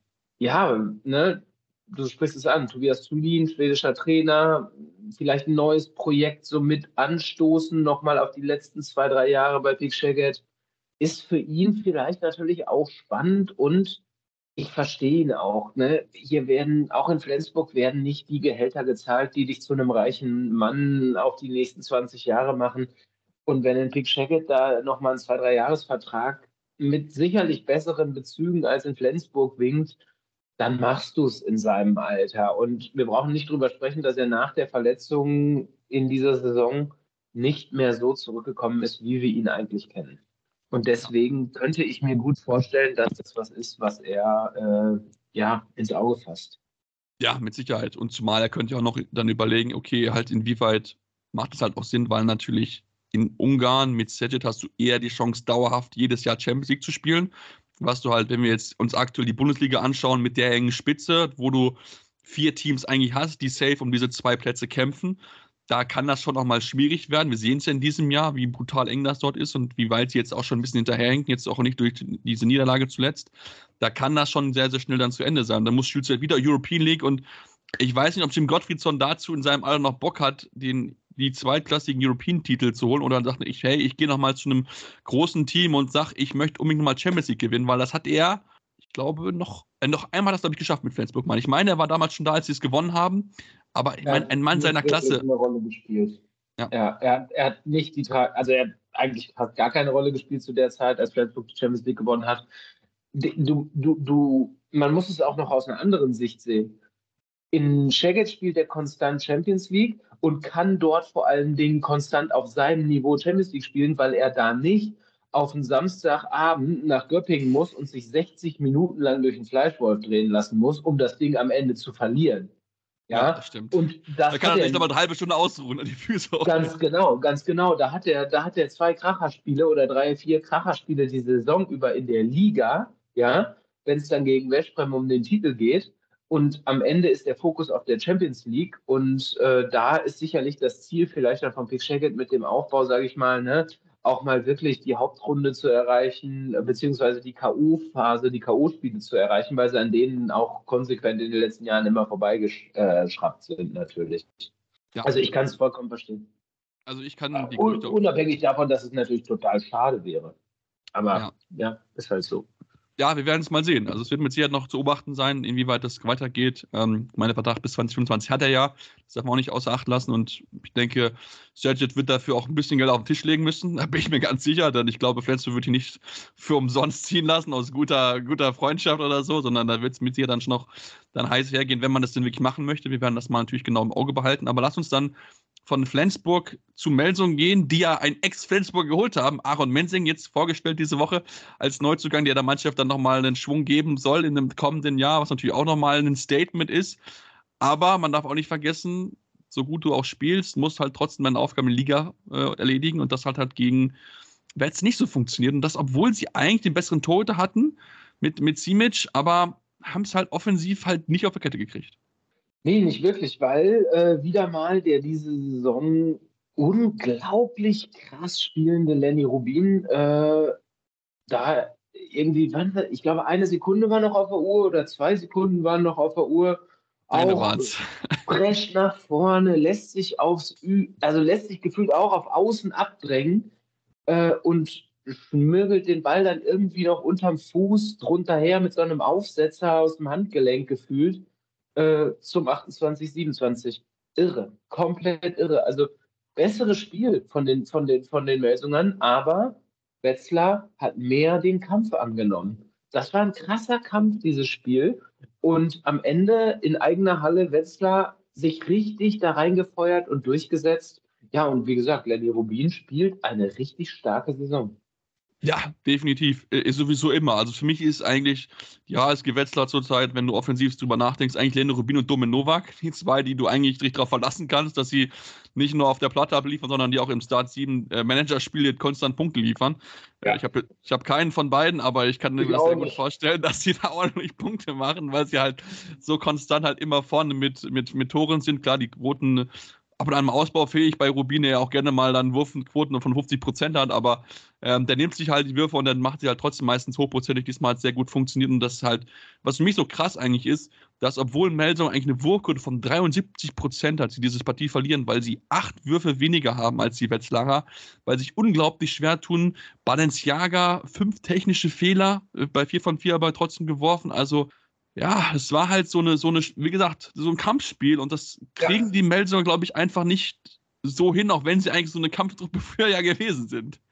sprichst es an, Tobias Thulin, schwedischer Trainer, vielleicht ein neues Projekt so mit anstoßen, nochmal auf die letzten 2, 3 Jahre bei Pick Saget, ist für ihn vielleicht natürlich auch spannend und ich verstehe ihn auch. Ne? Auch in Flensburg werden nicht die Gehälter gezahlt, die dich zu einem reichen Mann auch die nächsten 20 Jahre machen. Und wenn ein Pick Saget da nochmal einen 2-3 Jahresvertrag mit sicherlich besseren Bezügen als in Flensburg winkt, dann machst du es in seinem Alter. Und wir brauchen nicht drüber sprechen, dass er nach der Verletzung in dieser Saison nicht mehr so zurückgekommen ist, wie wir ihn eigentlich kennen. Und deswegen könnte ich mir gut vorstellen, dass das was ist, was er ins Auge fasst. Ja, mit Sicherheit. Und zumal er könnte ja auch noch dann überlegen, okay, halt inwieweit macht es halt auch Sinn, weil natürlich in Ungarn mit Šeged hast du eher die Chance, dauerhaft jedes Jahr Champions League zu spielen. Was du halt, wenn wir jetzt uns aktuell die Bundesliga anschauen, mit der engen Spitze, wo du 4 Teams eigentlich hast, die safe um diese 2 Plätze kämpfen, da kann das schon auch mal schwierig werden. Wir sehen es ja in diesem Jahr, wie brutal eng das dort ist und wie weit sie jetzt auch schon ein bisschen hinterherhinken, jetzt auch nicht durch diese Niederlage zuletzt. Da kann das schon sehr, sehr schnell dann zu Ende sein. Da muss Schulz halt wieder European League und ich weiß nicht, ob Jim Gottfriedson dazu in seinem Alter noch Bock hat, die zweitklassigen European-Titel zu holen oder sagt ich, hey, ich gehe nochmal zu einem großen Team und sage, ich möchte unbedingt nochmal Champions League gewinnen, weil das hat er, ich glaube, noch einmal das, glaube ich, geschafft mit Flensburg. Ich meine, er war damals schon da, als sie es gewonnen haben, aber ich meine, ein Mann seiner Klasse. Eine Rolle gespielt. Ja. Er hat nicht er hat eigentlich fast gar keine Rolle gespielt zu der Zeit, als Flensburg die Champions League gewonnen hat. Man muss es auch noch aus einer anderen Sicht sehen. In Szeged spielt er konstant Champions League und kann dort vor allen Dingen konstant auf seinem Niveau Champions League spielen, weil er da nicht auf einen Samstagabend nach Göppingen muss und sich 60 Minuten lang durch den Fleischwolf drehen lassen muss, um das Ding am Ende zu verlieren. Ja, das stimmt. Und da kann er sich nochmal eine halbe Stunde ausruhen an die Füße. Ganz genau. Da hat er 2 Kracherspiele oder 3, 4 Kracherspiele die Saison über in der Liga, ja, wenn es dann gegen Veszprém um den Titel geht. Und am Ende ist der Fokus auf der Champions League. Und da ist sicherlich das Ziel vielleicht dann von PEC Szeged mit dem Aufbau, sage ich mal, ne, auch mal wirklich die Hauptrunde zu erreichen, beziehungsweise die K.O.-Phase, die K.O.-Spiele zu erreichen, weil sie an denen auch konsequent in den letzten Jahren immer vorbeigeschraubt sind, natürlich. Ja. Also ich kann es vollkommen verstehen. Also ich kann die unabhängig davon, dass es natürlich total schade wäre. Aber ja ist halt so. Ja, wir werden es mal sehen. Also es wird mit Sicherheit noch zu beobachten sein, inwieweit das weitergeht. Mein Vertrag bis 2025 hat er ja. Das darf man auch nicht außer Acht lassen. Und ich denke, Szeged wird dafür auch ein bisschen Geld auf den Tisch legen müssen. Da bin ich mir ganz sicher. Denn ich glaube, Flensburg wird ihn nicht für umsonst ziehen lassen, aus guter Freundschaft oder so. Sondern da wird es mit Sicherheit dann schon noch heiß hergehen, wenn man das denn wirklich machen möchte. Wir werden das mal natürlich genau im Auge behalten. Aber lass uns dann von Flensburg zu Melsung gehen, die ja ein Ex-Flensburg geholt haben. Aaron Mensing jetzt vorgestellt diese Woche als Neuzugang, der der Mannschaft dann nochmal einen Schwung geben soll in dem kommenden Jahr, was natürlich auch nochmal ein Statement ist. Aber man darf auch nicht vergessen, so gut du auch spielst, musst halt trotzdem deine Aufgaben in der Liga erledigen und das halt gegen Wetz nicht so funktioniert. Und das, obwohl sie eigentlich den besseren Torhüter hatten mit Simic, aber haben es halt offensiv halt nicht auf der Kette gekriegt. Nee, nicht wirklich, weil wieder mal der diese Saison unglaublich krass spielende Lenny Rubin da irgendwie, ich glaube, 1 Sekunde war noch auf der Uhr oder 2 Sekunden waren noch auf der Uhr. Auch prescht nach vorne, lässt sich gefühlt auch auf Außen abdrängen und schmirgelt den Ball dann irgendwie noch unterm Fuß drunter her mit so einem Aufsetzer aus dem Handgelenk gefühlt. Zum 28, 27. Irre, komplett irre. Also besseres Spiel von den Melsungern, aber Wetzlar hat mehr den Kampf angenommen. Das war ein krasser Kampf, dieses Spiel. Und am Ende in eigener Halle Wetzlar sich richtig da reingefeuert und durchgesetzt. Ja, und wie gesagt, Lenny Rubin spielt eine richtig starke Saison. Ja, definitiv. Ist sowieso immer. Also für mich ist eigentlich die HSG Wetzlar zurzeit, wenn du offensiv drüber nachdenkst, eigentlich Lenny Rubin und Domen Novak. Die 2, die du eigentlich dich darauf verlassen kannst, dass sie nicht nur auf der Platte abliefern, sondern die auch im Start 7 Managerspiel konstant Punkte liefern. Ja. Ich hab keinen von beiden, aber ich kann mir das sehr gut vorstellen, dass sie da ordentlich Punkte machen, weil sie halt so konstant halt immer vorne mit Toren sind. Klar, die Quoten ab und an ausbaufähig bei Rubin, der ja auch gerne mal dann Wurfquoten von 50% hat, aber der nimmt sich halt die Würfe und dann macht sie halt trotzdem meistens hochprozentig. Diesmal hat es sehr gut funktioniert und das ist halt, was für mich so krass eigentlich ist, dass obwohl Melsung eigentlich eine Wurfquote von 73% hat, sie diese Partie verlieren, weil sie 8 Würfe weniger haben als die Wetzlarer, weil sie sich unglaublich schwer tun. Balenciaga 5 technische Fehler, bei 4 von 4 aber trotzdem geworfen, also ja, es war halt so eine, wie gesagt, so ein Kampfspiel und das kriegen die Melsunger, glaube ich, einfach nicht so hin, auch wenn sie eigentlich so eine Kampftruppe früher ja gewesen sind.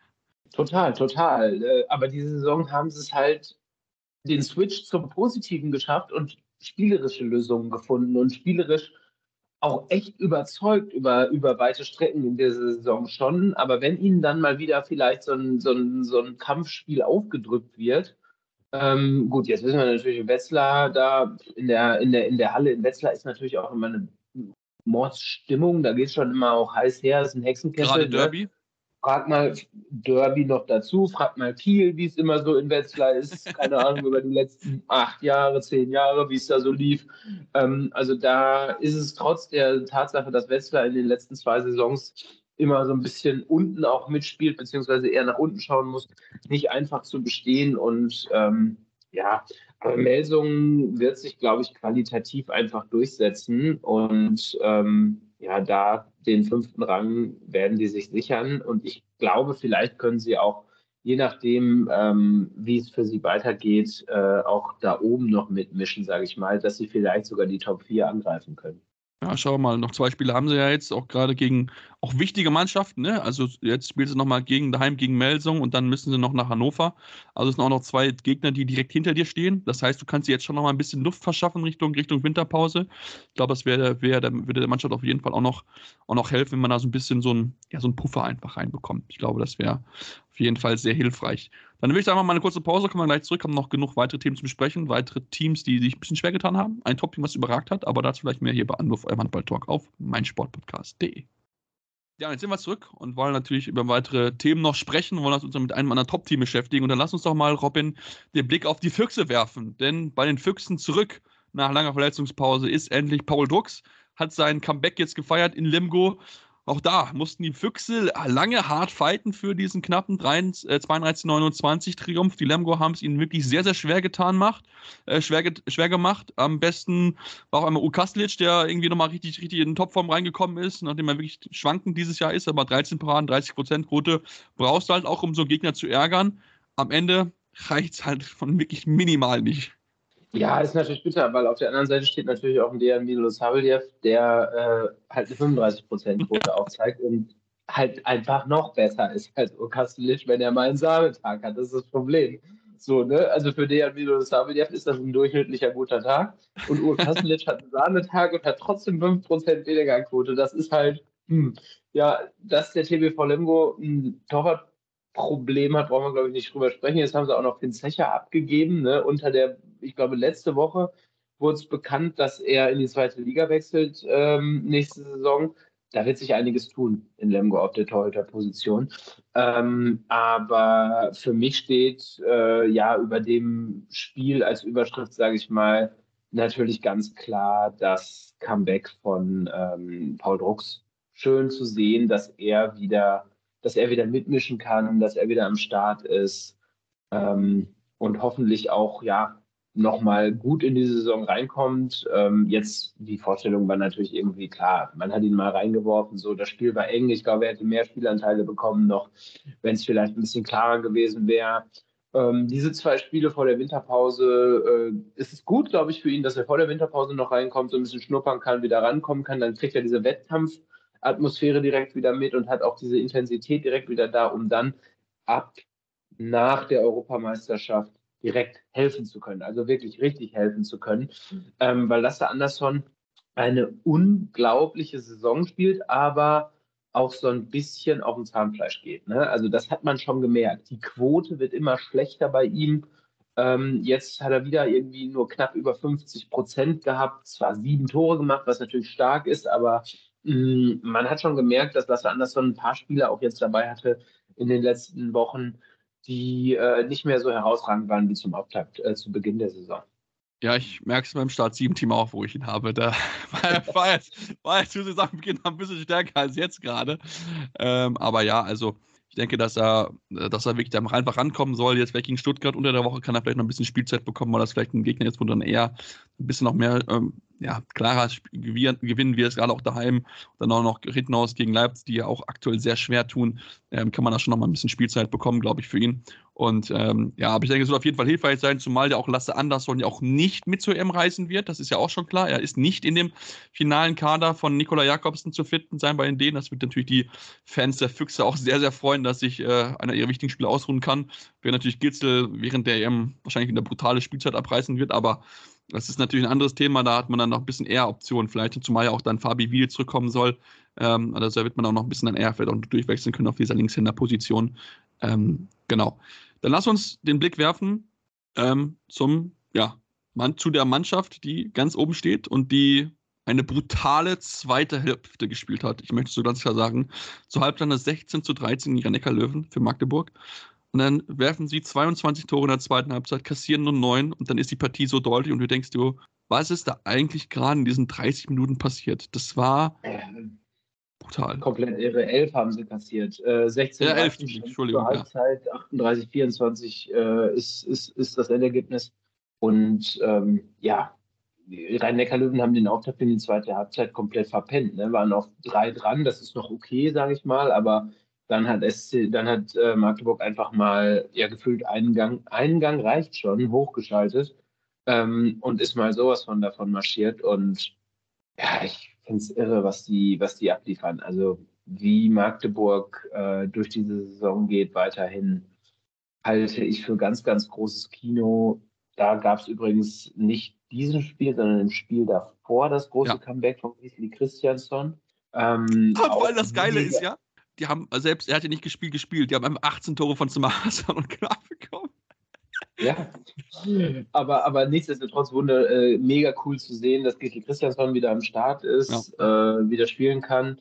Total, total. Aber diese Saison haben sie es halt den Switch zum Positiven geschafft und spielerische Lösungen gefunden und spielerisch auch echt überzeugt über weite Strecken in der Saison schon. Aber wenn ihnen dann mal wieder vielleicht so ein Kampfspiel aufgedrückt wird, gut, jetzt wissen wir natürlich, in Wetzlar, da in der Halle in Wetzlar ist natürlich auch immer eine Mordsstimmung, da geht es schon immer auch heiß her, das ist ein Hexenkessel. Gerade Derby. Ne? Frag mal Derby noch dazu, frag mal Kiel, wie es immer so in Wetzlar ist, keine Ahnung, über die letzten 8 Jahre, 10 Jahre, wie es da so lief. Also da ist es trotz der Tatsache, dass Wetzlar in den letzten 2 Saisons immer so ein bisschen unten auch mitspielt, beziehungsweise eher nach unten schauen muss, nicht einfach zu bestehen. Und ja, aber Melsungen wird sich, glaube ich, qualitativ einfach durchsetzen. Und ja, da den 5. Rang werden die sich sichern. Und ich glaube, vielleicht können sie auch, je nachdem, wie es für sie weitergeht, auch da oben noch mitmischen, sage ich mal, dass sie vielleicht sogar die Top 4 angreifen können. Ja, schauen wir mal, noch 2 Spiele haben sie ja jetzt, auch gerade gegen auch wichtige Mannschaften, ne? Also jetzt spielen sie nochmal daheim gegen Melsung und dann müssen sie noch nach Hannover. Also es sind auch noch 2 Gegner, die direkt hinter dir stehen. Das heißt, du kannst dir jetzt schon nochmal ein bisschen Luft verschaffen Richtung Winterpause. Ich glaube, das würde der Mannschaft auf jeden Fall auch noch helfen, wenn man da so ein bisschen so einen Puffer einfach reinbekommt. Ich glaube, das wäre auf jeden Fall sehr hilfreich. Dann will ich einfach mal eine kurze Pause, kommen wir gleich zurück, haben noch genug weitere Themen zu besprechen, weitere Teams, die sich ein bisschen schwer getan haben, ein Top-Team, was überragt hat, aber dazu vielleicht mehr hier bei Anwurf eurem Handball-Talk auf meinsportpodcast.de. Ja, jetzt sind wir zurück und wollen natürlich über weitere Themen noch sprechen, wollen uns mit einem anderen Top-Team beschäftigen und dann lass uns doch mal, Robin, den Blick auf die Füchse werfen, denn bei den Füchsen zurück nach langer Verletzungspause ist endlich Paul Drucks, hat sein Comeback jetzt gefeiert in Lemgo. Auch da mussten die Füchse lange hart fighten für diesen knappen 32-29 Triumph. Die Lemgo haben es ihnen wirklich sehr, sehr schwer schwer gemacht. Am besten war auch einmal Ukaslic, der irgendwie nochmal richtig in Topform reingekommen ist, nachdem er wirklich schwankend dieses Jahr ist, aber 13 Paraden, 30% Quote brauchst du halt auch, um so einen Gegner zu ärgern. Am Ende reicht es halt von wirklich minimal nicht. Ja, ist natürlich bitter, weil auf der anderen Seite steht natürlich auch ein Dejan Milosavljev, der halt eine 35% Quote aufzeigt und halt einfach noch besser ist als Ukaslic, wenn er mal einen Sahnetag hat. Das ist das Problem. So, ne? Also für Dejan Milosavljev ist das ein durchschnittlicher guter Tag und Ukaslic hat einen Sahnetag und hat trotzdem 5% weniger Quote. Das ist halt, ja, dass der TBV Lemgo ein Torwartproblem hat, brauchen wir, glaube ich, nicht drüber sprechen. Jetzt haben sie auch noch Finn Zecher abgegeben, ne? Ich glaube, letzte Woche wurde es bekannt, dass er in die 2. Liga wechselt nächste Saison. Da wird sich einiges tun in Lemgo auf der Torhüterposition. Aber für mich steht ja über dem Spiel als Überschrift, sage ich mal, natürlich ganz klar das Comeback von Paul Drucks. Schön zu sehen, dass er wieder mitmischen kann, dass er wieder am Start ist und hoffentlich auch ja nochmal gut in die Saison reinkommt. Jetzt die Vorstellung war natürlich irgendwie klar. Man hat ihn mal reingeworfen, so das Spiel war eng. Ich glaube, er hätte mehr Spielanteile bekommen noch, wenn es vielleicht ein bisschen klarer gewesen wäre. Diese 2 Spiele vor der Winterpause, ist es gut, glaube ich, für ihn, dass er vor der Winterpause noch reinkommt, so ein bisschen schnuppern kann, wieder rankommen kann. Dann kriegt er diese Wettkampfatmosphäre direkt wieder mit und hat auch diese Intensität direkt wieder da, um dann nach der Europameisterschaft direkt helfen zu können, also wirklich richtig helfen zu können, weil Lasse Andersson eine unglaubliche Saison spielt, aber auch so ein bisschen auf dem Zahnfleisch geht. Ne? Also das hat man schon gemerkt. Die Quote wird immer schlechter bei ihm. Jetzt hat er wieder irgendwie nur knapp über 50% gehabt, zwar 7 Tore gemacht, was natürlich stark ist, aber man hat schon gemerkt, dass Lasse Andersson ein paar Spieler auch jetzt dabei hatte in den letzten Wochen, die nicht mehr so herausragend waren wie zum Auftakt, zu Beginn der Saison. Ja, ich merke es beim Start-7-Team auch, wo ich ihn habe. Da war jetzt zu Saisonbeginn ein bisschen stärker als jetzt gerade. Aber ja, also ich denke, dass er wirklich da einfach rankommen soll. Jetzt vielleicht gegen Stuttgart unter der Woche kann er vielleicht noch ein bisschen Spielzeit bekommen, weil das vielleicht ein Gegner ist, wo dann eher ein bisschen noch mehr klarer gewinnen wir es gerade auch daheim. Dann auch noch Rittenhaus gegen Leipzig, die ja auch aktuell sehr schwer tun. Kann man da schon noch mal ein bisschen Spielzeit bekommen, glaube ich, für ihn. Und aber ich denke, es wird auf jeden Fall hilfreich sein, zumal ja auch Lasse Andersson ja auch nicht mit zur EM reisen wird. Das ist ja auch schon klar. Er ist nicht in dem finalen Kader von Nikola Jakobsen zu finden sein bei den Dänen. Das wird natürlich die Fans der Füchse auch sehr, sehr freuen, dass sich einer ihrer wichtigen Spieler ausruhen kann. Während natürlich Gitzel während der EM wahrscheinlich eine brutale Spielzeit abreißen wird, aber das ist natürlich ein anderes Thema, da hat man dann noch ein bisschen eher Optionen vielleicht, zumal ja auch dann Fabi Wiel zurückkommen soll. Also da wird man auch noch ein bisschen dann eher vielleicht auch durchwechseln können auf dieser Linkshänder-Position. Genau. Dann lass uns den Blick werfen zu der Mannschaft, die ganz oben steht und die eine brutale zweite Hälfte gespielt hat. Ich möchte so ganz klar sagen, zur Halbzeit 16:13 gegen Rhein-Neckar-Löwen für Magdeburg. Und dann werfen sie 22 Tore in der zweiten Halbzeit, kassieren nur 9 und dann ist die Partie so deutlich und du denkst dir, was ist da eigentlich gerade in diesen 30 Minuten passiert? Das war brutal. Komplett irre. 11 haben sie kassiert. 16 11, Entschuldigung. Zur Halbzeit, 38, 24 ist das Endergebnis. Und die Rhein-Neckar-Löwen haben den Auftakt in die zweite Halbzeit komplett verpennt. Ne? Waren auf 3 dran, das ist noch okay, sage ich mal, aber dann hat Magdeburg einfach mal gefühlt einen Gang reicht schon, hochgeschaltet und ist mal sowas von davon marschiert. Und ja, ich finde es irre, was die abliefern. Also wie Magdeburg durch diese Saison geht, weiterhin halte ich für ganz, ganz großes Kino. Da gab es übrigens nicht diesen Spiel, sondern im Spiel davor das große Comeback von Gisli Christiansson. Weil das Geile ist, die haben, selbst er hat ja nicht gespielt, die haben einfach 18 Tore von Zimmerhasan und Knab bekommen. Ja, aber nichtsdestotrotz mega cool zu sehen, dass Gisli Christiansson wieder am Start ist, wieder spielen kann.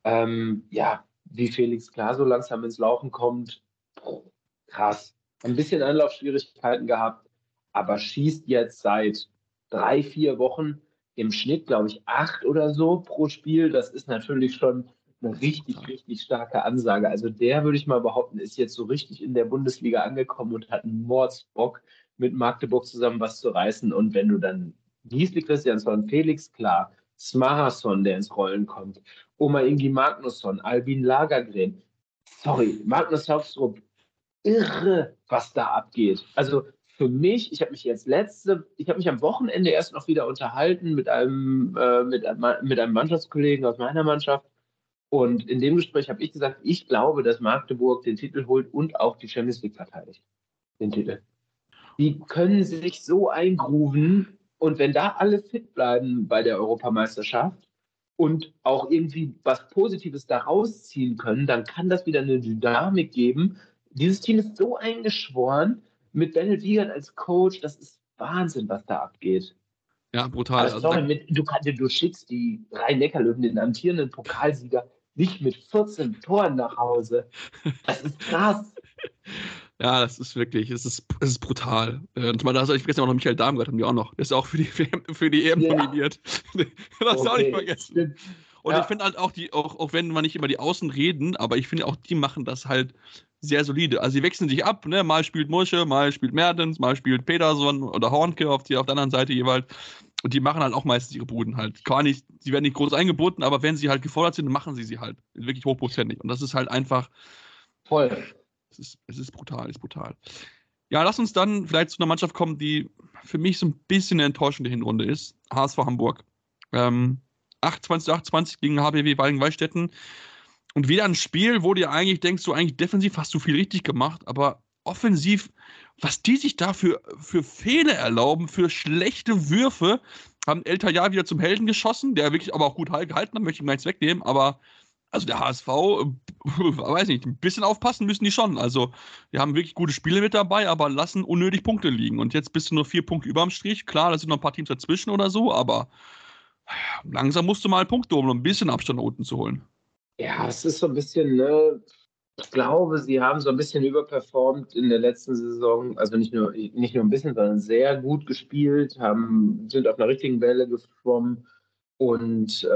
Wie Felix Klar so langsam ins Laufen kommt, krass. Ein bisschen Anlaufschwierigkeiten gehabt, aber schießt jetzt seit 3-4 Wochen im Schnitt, glaube ich, 8 oder so pro Spiel. Das ist natürlich schon eine richtig, richtig starke Ansage. Also der, würde ich mal behaupten, ist jetzt so richtig in der Bundesliga angekommen und hat einen Mordsbock, mit Magdeburg zusammen was zu reißen. Und wenn du dann Gisli Christiansson, Felix Klar, Smarasson, der ins Rollen kommt, Oma Ingi Magnusson, Albin Lagergren, Magnus Hauptstrup, irre, was da abgeht. Also für mich, ich habe mich am Wochenende erst noch wieder unterhalten mit einem Mannschaftskollegen aus meiner Mannschaft. Und in dem Gespräch habe ich gesagt, ich glaube, dass Magdeburg den Titel holt und auch die Champions League verteidigt. Den Titel. Die können sich so eingrooven und wenn da alle fit bleiben bei der Europameisterschaft und auch irgendwie was Positives da rausziehen können, dann kann das wieder eine Dynamik geben. Dieses Team ist so eingeschworen mit Bennett Wiegand als Coach, das ist Wahnsinn, was da abgeht. Ja, brutal. Also du schickst die Rhein-Neckar-Löwen, den amtierenden Pokalsieger, nicht mit 14 Toren nach Hause. Das ist krass. Ja, das ist wirklich, es ist brutal. Und mal, da habe ich vergessen, auch noch Michael Darmgard haben die auch noch. Der ist auch für die EM nominiert. Das auch nicht vergessen. Stimmt. Und ich finde halt auch wenn man nicht immer die Außen reden, aber ich finde auch, die machen das halt sehr solide. Also sie wechseln sich ab, ne? Mal spielt Musche, mal spielt Mertens, mal spielt Peterson oder Hornke auf der anderen Seite jeweils. Und die machen halt auch meistens ihre Buden halt. Sie werden nicht groß eingebunden, aber wenn sie halt gefordert sind, dann machen sie halt. Wirklich hochprozentig. Und das ist halt einfach. Voll. Es ist brutal, Ja, lass uns dann vielleicht zu einer Mannschaft kommen, die für mich so ein bisschen eine enttäuschende Hinrunde ist. HSV Hamburg. 28 gegen HBW Walling-Wallstätten. Und wieder ein Spiel, wo du eigentlich denkst, defensiv hast du viel richtig gemacht, aber offensiv, was die sich da für Fehler erlauben, für schlechte Würfe, haben El Tayar wieder zum Helden geschossen, der wirklich aber auch gut gehalten hat, möchte ich ihm nichts wegnehmen, aber also der HSV, weiß nicht, ein bisschen aufpassen müssen die schon. Also wir haben wirklich gute Spiele mit dabei, aber lassen unnötig Punkte liegen. Und jetzt bist du nur 4 Punkte überm Strich. Klar, da sind noch ein paar Teams dazwischen oder so, aber langsam musst du mal Punkte holen, um ein bisschen Abstand nach unten zu holen. Ja, es ist so ein bisschen, ne, ich glaube, sie haben so ein bisschen überperformt in der letzten Saison. Also nicht nur ein bisschen, sondern sehr gut gespielt, sind auf einer richtigen Welle geschwommen und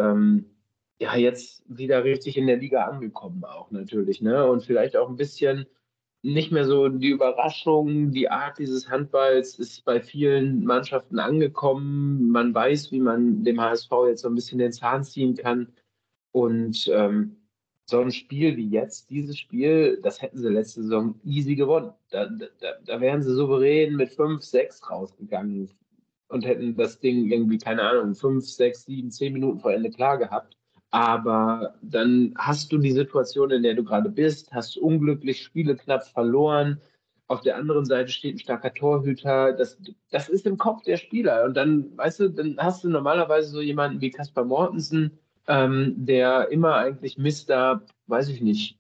jetzt wieder richtig in der Liga angekommen auch natürlich, ne? Und vielleicht auch ein bisschen nicht mehr so die Überraschung, die Art dieses Handballs ist bei vielen Mannschaften angekommen. Man weiß, wie man dem HSV jetzt so ein bisschen den Zahn ziehen kann. Und so ein Spiel wie jetzt, dieses Spiel, das hätten sie letzte Saison easy gewonnen. Da wären sie souverän mit 5-6 rausgegangen und hätten das Ding irgendwie, keine Ahnung, 5, 6, 7, 10 Minuten vor Ende klar gehabt. Aber dann hast du die Situation, in der du gerade bist, hast unglücklich Spiele knapp verloren. Auf der anderen Seite steht ein starker Torhüter. Das ist im Kopf der Spieler. Und dann, weißt du, dann hast du normalerweise so jemanden wie Kaspar Mortensen, der immer eigentlich Mister, weiß ich nicht,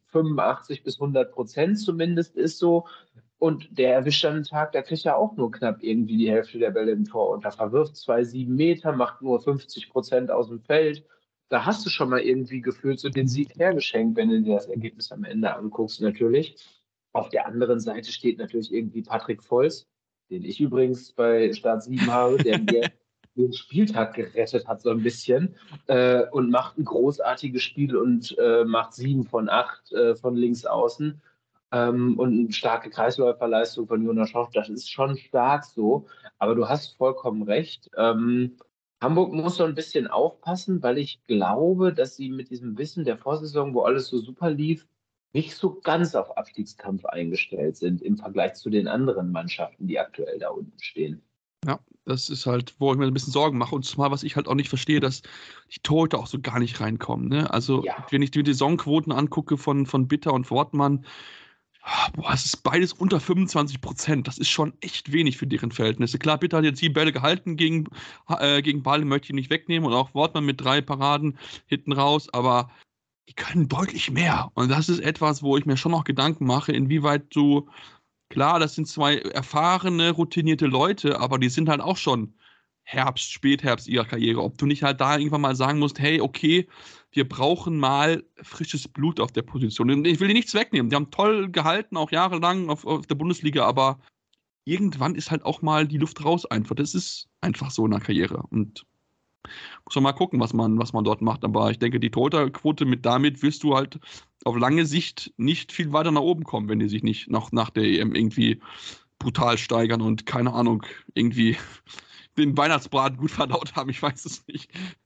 85-100% zumindest ist so. Und der erwischt dann einen Tag, da kriegt er auch nur knapp irgendwie die Hälfte der Bälle im Tor und da verwirft 2,7 Meter, macht nur 50% aus dem Feld. Da hast du schon mal irgendwie gefühlt so den Sieg hergeschenkt, wenn du dir das Ergebnis am Ende anguckst, natürlich. Auf der anderen Seite steht natürlich irgendwie Patrick Volz, den ich übrigens bei Start 7 habe, der mir den Spieltag gerettet hat, so ein bisschen, und macht ein großartiges Spiel und macht 7 von 8 von links außen. Und eine starke Kreisläuferleistung von Jonas Schoch, das ist schon stark so. Aber du hast vollkommen recht. Hamburg muss so ein bisschen aufpassen, weil ich glaube, dass sie mit diesem Wissen der Vorsaison, wo alles so super lief, nicht so ganz auf Abstiegskampf eingestellt sind im Vergleich zu den anderen Mannschaften, die aktuell da unten stehen. Ja, das ist halt, wo ich mir ein bisschen Sorgen mache. Und zumal, was ich halt auch nicht verstehe, dass die Torhüter auch so gar nicht reinkommen. Ne? Also, Ja. wenn ich die Saisonquoten angucke von Bitter und Wortmann, boah, es ist beides unter 25%. Das ist schon echt wenig für deren Verhältnisse. Klar, Bitter hat jetzt 7 Bälle gehalten gegen Ball, möchte ich nicht wegnehmen. Und auch Wortmann mit 3 Paraden hinten raus. Aber die können deutlich mehr. Und das ist etwas, wo ich mir schon noch Gedanken mache, inwieweit du, klar, das sind 2 erfahrene, routinierte Leute, aber die sind halt auch schon Spätherbst ihrer Karriere. Ob du nicht halt da irgendwann mal sagen musst, hey, okay, wir brauchen mal frisches Blut auf der Position. Und ich will die nichts wegnehmen. Die haben toll gehalten, auch jahrelang auf der Bundesliga, aber irgendwann ist halt auch mal die Luft raus einfach. Das ist einfach so in der Karriere. Und muss man mal gucken, was man dort macht. Aber ich denke, die Torhüterquote damit wirst du halt auf lange Sicht nicht viel weiter nach oben kommen, wenn die sich nicht noch nach der EM irgendwie brutal steigern und keine Ahnung, irgendwie den Weihnachtsbraten gut verdaut haben. Ich weiß es nicht.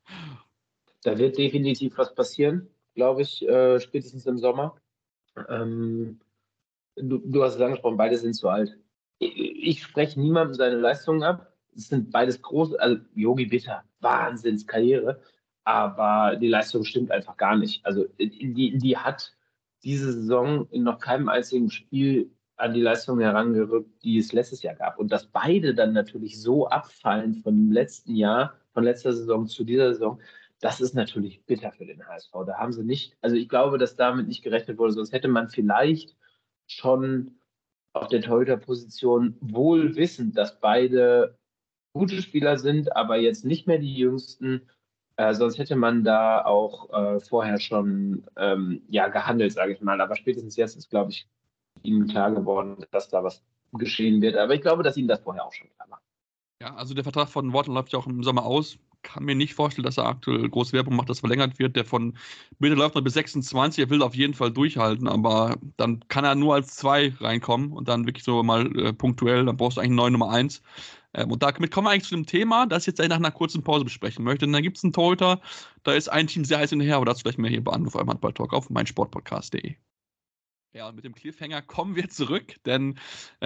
Da wird definitiv was passieren, glaube ich, spätestens im Sommer. Du hast es angesprochen, beide sind zu alt. Ich spreche niemandem seine Leistungen ab. Es sind beides große, also Yogi Bitter, Wahnsinnskarriere, aber die Leistung stimmt einfach gar nicht. Also die hat diese Saison in noch keinem einzigen Spiel an die Leistung herangerückt, die es letztes Jahr gab. Und dass beide dann natürlich so abfallen von letzten Jahr, von letzter Saison zu dieser Saison, das ist natürlich bitter für den HSV. Da haben sie nicht, also ich glaube, dass damit nicht gerechnet wurde, sonst hätte man vielleicht schon auf der Torhüter-Position wohl wissend, dass beide gute Spieler sind, aber jetzt nicht mehr die jüngsten. Sonst hätte man da auch vorher schon gehandelt, sage ich mal. Aber spätestens jetzt ist, glaube ich, ihnen klar geworden, dass da was geschehen wird. Aber ich glaube, dass ihnen das vorher auch schon klar war. Ja, also der Vertrag von Wortmann läuft ja auch im Sommer aus. Kann mir nicht vorstellen, dass er aktuell groß Werbung macht, dass verlängert wird. Der von Bitte läuft noch bis 26. Er will auf jeden Fall durchhalten, aber dann kann er nur als 2 reinkommen und dann wirklich so mal punktuell. Dann brauchst du eigentlich einen neuen Nummer 1. Und damit kommen wir eigentlich zu dem Thema, das ich jetzt nach einer kurzen Pause besprechen möchte. Und dann gibt es einen Torhüter, da ist ein Team sehr heiß hinterher, aber dazu vielleicht mehr hier bei Anruf eurem Handball-Talk auf meinsportpodcast.de. Ja, und mit dem Cliffhanger kommen wir zurück, denn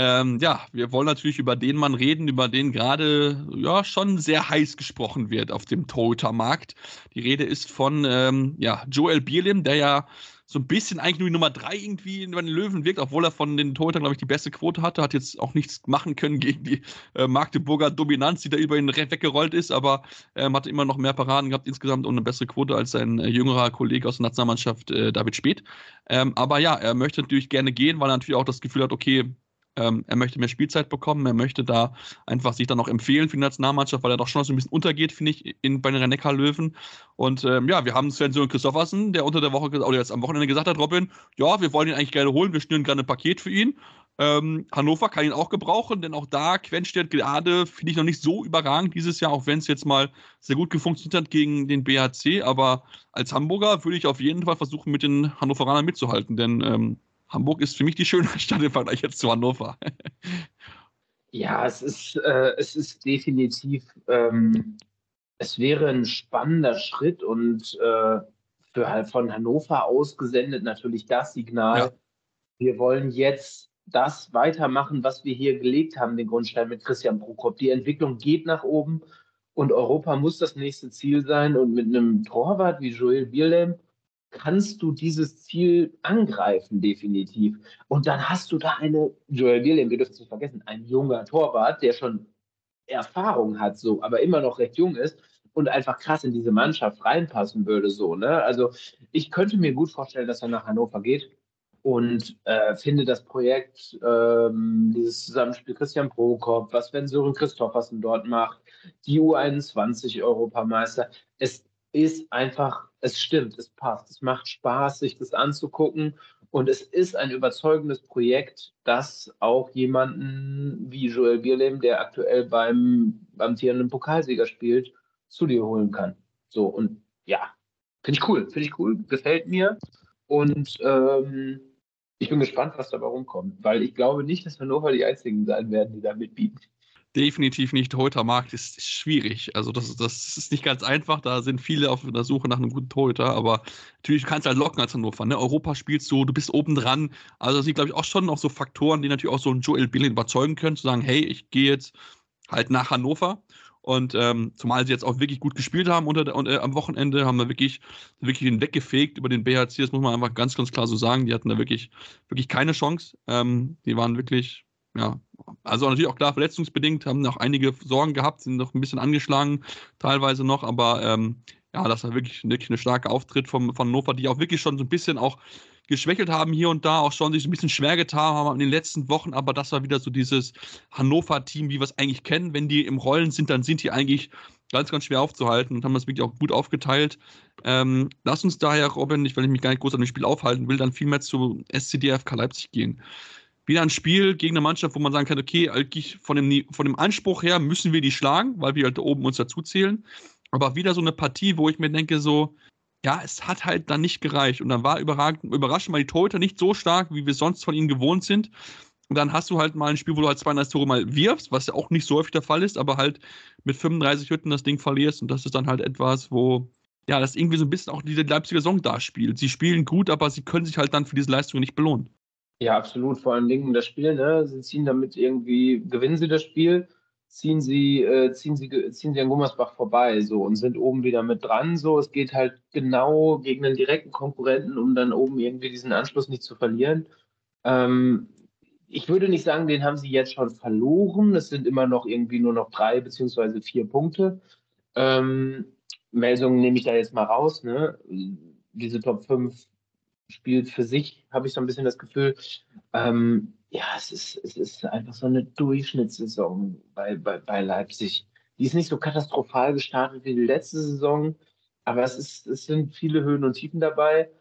wir wollen natürlich über den Mann reden, über den gerade schon sehr heiß gesprochen wird auf dem Torhütermarkt. Die Rede ist von Joel Bierlim, der ja so ein bisschen eigentlich nur die Nummer 3 irgendwie bei den Löwen wirkt, obwohl er von den Torhütern, glaube ich, die beste Quote hatte, hat jetzt auch nichts machen können gegen die Magdeburger Dominanz, die da über ihn weggerollt ist, aber hatte immer noch mehr Paraden gehabt insgesamt und eine bessere Quote als sein jüngerer Kollege aus der Nationalmannschaft, David Späth. Aber ja, er möchte natürlich gerne gehen, weil er natürlich auch das Gefühl hat, okay, er möchte mehr Spielzeit bekommen, er möchte da einfach sich dann noch empfehlen für die Nationalmannschaft, weil er doch schon so ein bisschen untergeht, finde ich, bei den Rhein-Neckar-Löwen. Und wir haben Sven-Sören Christoffersen, der unter der Woche, oder jetzt am Wochenende gesagt hat, Robin, ja, wir wollen ihn eigentlich gerne holen, wir schnüren gerade ein Paket für ihn. Hannover kann ihn auch gebrauchen, denn auch da quetscht er gerade, finde ich, noch nicht so überragend dieses Jahr, auch wenn es jetzt mal sehr gut gefunktioniert hat gegen den BHC, aber als Hamburger würde ich auf jeden Fall versuchen, mit den Hannoveranern mitzuhalten, denn Hamburg ist für mich die schönere Stadt im Vergleich jetzt zu Hannover. Ja, es ist definitiv, es wäre ein spannender Schritt und von Hannover aus gesendet natürlich das Signal, Ja. wir wollen jetzt das weitermachen, was wir hier gelegt haben, den Grundstein mit Christian Prokop. Die Entwicklung geht nach oben und Europa muss das nächste Ziel sein. Und mit einem Torwart wie Joel Bierlehm kannst du dieses Ziel angreifen, definitiv. Und dann hast du da Joel Bierlehm, wir dürfen es nicht vergessen, ein junger Torwart, der schon Erfahrung hat, so, aber immer noch recht jung ist und einfach krass in diese Mannschaft reinpassen würde, so, ne? Also ich könnte mir gut vorstellen, dass er nach Hannover geht und finde das Projekt, dieses Zusammenspiel Christian Prokop, was wenn Sören Christoffersen dort macht, die U21-Europameister, es ist einfach, es stimmt, es passt, es macht Spaß, sich das anzugucken und es ist ein überzeugendes Projekt, das auch jemanden wie Joel Bierlehm, der aktuell beim amtierenden Pokalsieger spielt, zu dir holen kann. So, und ja, finde ich cool, gefällt mir und ich bin gespannt, was dabei rumkommt, weil ich glaube nicht, dass Hannover die Einzigen sein werden, die da mitbieten. Definitiv nicht. Torhüter Markt ist schwierig. Also das ist nicht ganz einfach. Da sind viele auf der Suche nach einem guten Torhüter. Aber natürlich kannst du halt locken als Hannover. Ne? Europa spielst du bist oben dran. Also das sind, glaube ich, auch schon noch so Faktoren, die natürlich auch so einen Joel Bierlehm überzeugen können, zu sagen, hey, ich gehe jetzt halt nach Hannover. Und zumal sie jetzt auch wirklich gut gespielt haben am Wochenende, haben wir wirklich den weggefegt über den BHC. Das muss man einfach ganz, ganz klar so sagen. Die hatten da wirklich keine Chance. Die waren wirklich, ja, also natürlich auch klar verletzungsbedingt, haben noch einige Sorgen gehabt, sind noch ein bisschen angeschlagen, teilweise noch, aber ja, das war wirklich ein starker Auftritt von Hannover, die auch wirklich schon so ein bisschen auch geschwächelt haben hier und da, auch schon sich ein bisschen schwer getan haben in den letzten Wochen, aber das war wieder so dieses Hannover-Team, wie wir es eigentlich kennen. Wenn die im Rollen sind, dann sind die eigentlich ganz, ganz schwer aufzuhalten und haben das wirklich auch gut aufgeteilt. Lass uns daher, Robin, weil ich mich gar nicht groß an dem Spiel aufhalten will, dann viel mehr zu SCDFK Leipzig gehen. Wieder ein Spiel gegen eine Mannschaft, wo man sagen kann, okay, eigentlich von dem Anspruch her müssen wir die schlagen, weil wir halt da oben uns dazu zählen. Aber wieder so eine Partie, wo ich mir denke, so, ja, es hat halt dann nicht gereicht. Und dann war überraschend mal die Torhüter nicht so stark, wie wir sonst von ihnen gewohnt sind. Und dann hast du halt mal ein Spiel, wo du halt 32 Tore mal wirfst, was ja auch nicht so häufig der Fall ist, aber halt mit 35 Hütten das Ding verlierst. Und das ist dann halt etwas, wo, ja, das irgendwie so ein bisschen auch diese Leipziger Saison darspielt. Sie spielen gut, aber sie können sich halt dann für diese Leistung nicht belohnen. Ja, absolut. Vor allen Dingen das Spiel, ne? Sie ziehen damit irgendwie, gewinnen sie das Spiel, ziehen sie an Gummersbach vorbei, so, und sind oben wieder mit dran, so. Es geht halt genau gegen einen direkten Konkurrenten, um dann oben irgendwie diesen Anschluss nicht zu verlieren. Ich würde nicht sagen, den haben sie jetzt schon verloren. Es sind immer noch irgendwie nur noch 3 beziehungsweise 4 Punkte. Melsungen nehme ich da jetzt mal raus, ne? Diese Top 5 spielt für sich, habe ich so ein bisschen das Gefühl. Ja, es ist einfach so eine Durchschnittssaison bei Leipzig. Die ist nicht so katastrophal gestartet wie die letzte Saison, aber es sind viele Höhen und Tiefen dabei.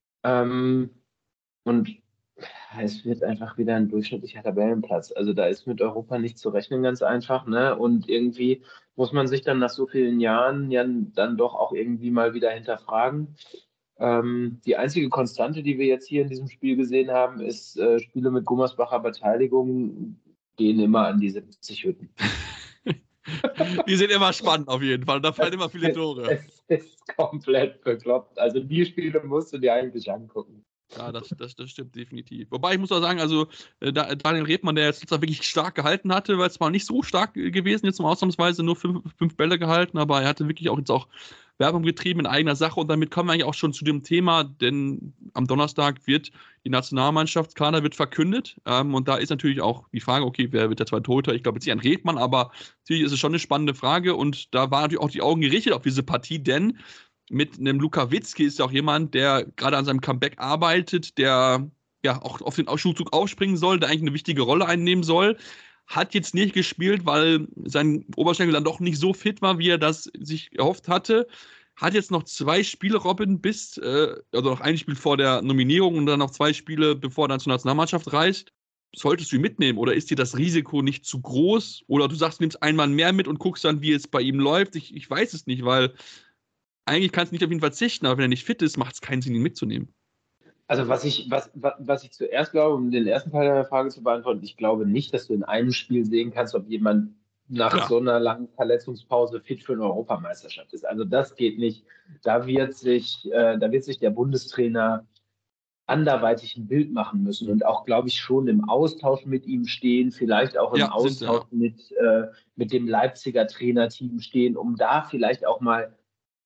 Und es wird einfach wieder ein durchschnittlicher Tabellenplatz. Also da ist mit Europa nicht zu rechnen, ganz einfach, ne? Und irgendwie muss man sich dann nach so vielen Jahren ja dann doch auch irgendwie mal wieder hinterfragen. Die einzige Konstante, die wir jetzt hier in diesem Spiel gesehen haben, ist, Spiele mit Gummersbacher Beteiligung gehen immer an die 70 Hütten. Die sind immer spannend auf jeden Fall. Da fallen immer viele Tore. Es ist komplett bekloppt. Also die Spiele musst du dir eigentlich angucken. Ja, das stimmt definitiv. Wobei ich muss auch sagen, also Daniel Rebmann, der jetzt wirklich stark gehalten hatte, weil es mal nicht so stark gewesen, jetzt mal ausnahmsweise nur 5 Bälle gehalten, aber er hatte wirklich auch jetzt auch Werbung getrieben in eigener Sache und damit kommen wir eigentlich auch schon zu dem Thema, denn am Donnerstag wird die Nationalmannschaftskader wird verkündet und da ist natürlich auch die Frage, okay, wer wird der zweite Torhüter? Ich glaube jetzt nicht an Rebmann, aber natürlich ist es schon eine spannende Frage und da waren natürlich auch die Augen gerichtet auf diese Partie, denn mit einem Luka Witzki ist ja auch jemand, der gerade an seinem Comeback arbeitet, der ja auch auf den Schulzug aufspringen soll, der eigentlich eine wichtige Rolle einnehmen soll. Hat jetzt nicht gespielt, weil sein Oberschenkel dann doch nicht so fit war, wie er das sich erhofft hatte. Hat jetzt noch 2 Spiele, Robin, also noch ein Spiel vor der Nominierung und dann noch 2 Spiele, bevor er dann zur Nationalmannschaft reist. Solltest du ihn mitnehmen oder ist dir das Risiko nicht zu groß? Oder du sagst, du nimmst einmal mehr mit und guckst dann, wie es bei ihm läuft. Ich weiß es nicht, weil eigentlich kannst du nicht auf ihn verzichten, aber wenn er nicht fit ist, macht es keinen Sinn, ihn mitzunehmen. Also was ich zuerst glaube, um den ersten Teil der Frage zu beantworten, ich glaube nicht, dass du in einem Spiel sehen kannst, ob jemand nach Klar. so einer langen Verletzungspause fit für eine Europameisterschaft ist. Also das geht nicht. Da wird sich der Bundestrainer anderweitig ein Bild machen müssen und auch, glaube ich, schon im Austausch mit ihm stehen, vielleicht auch im Ja, sind sie, Austausch mit dem Leipziger Trainerteam stehen, um da vielleicht auch mal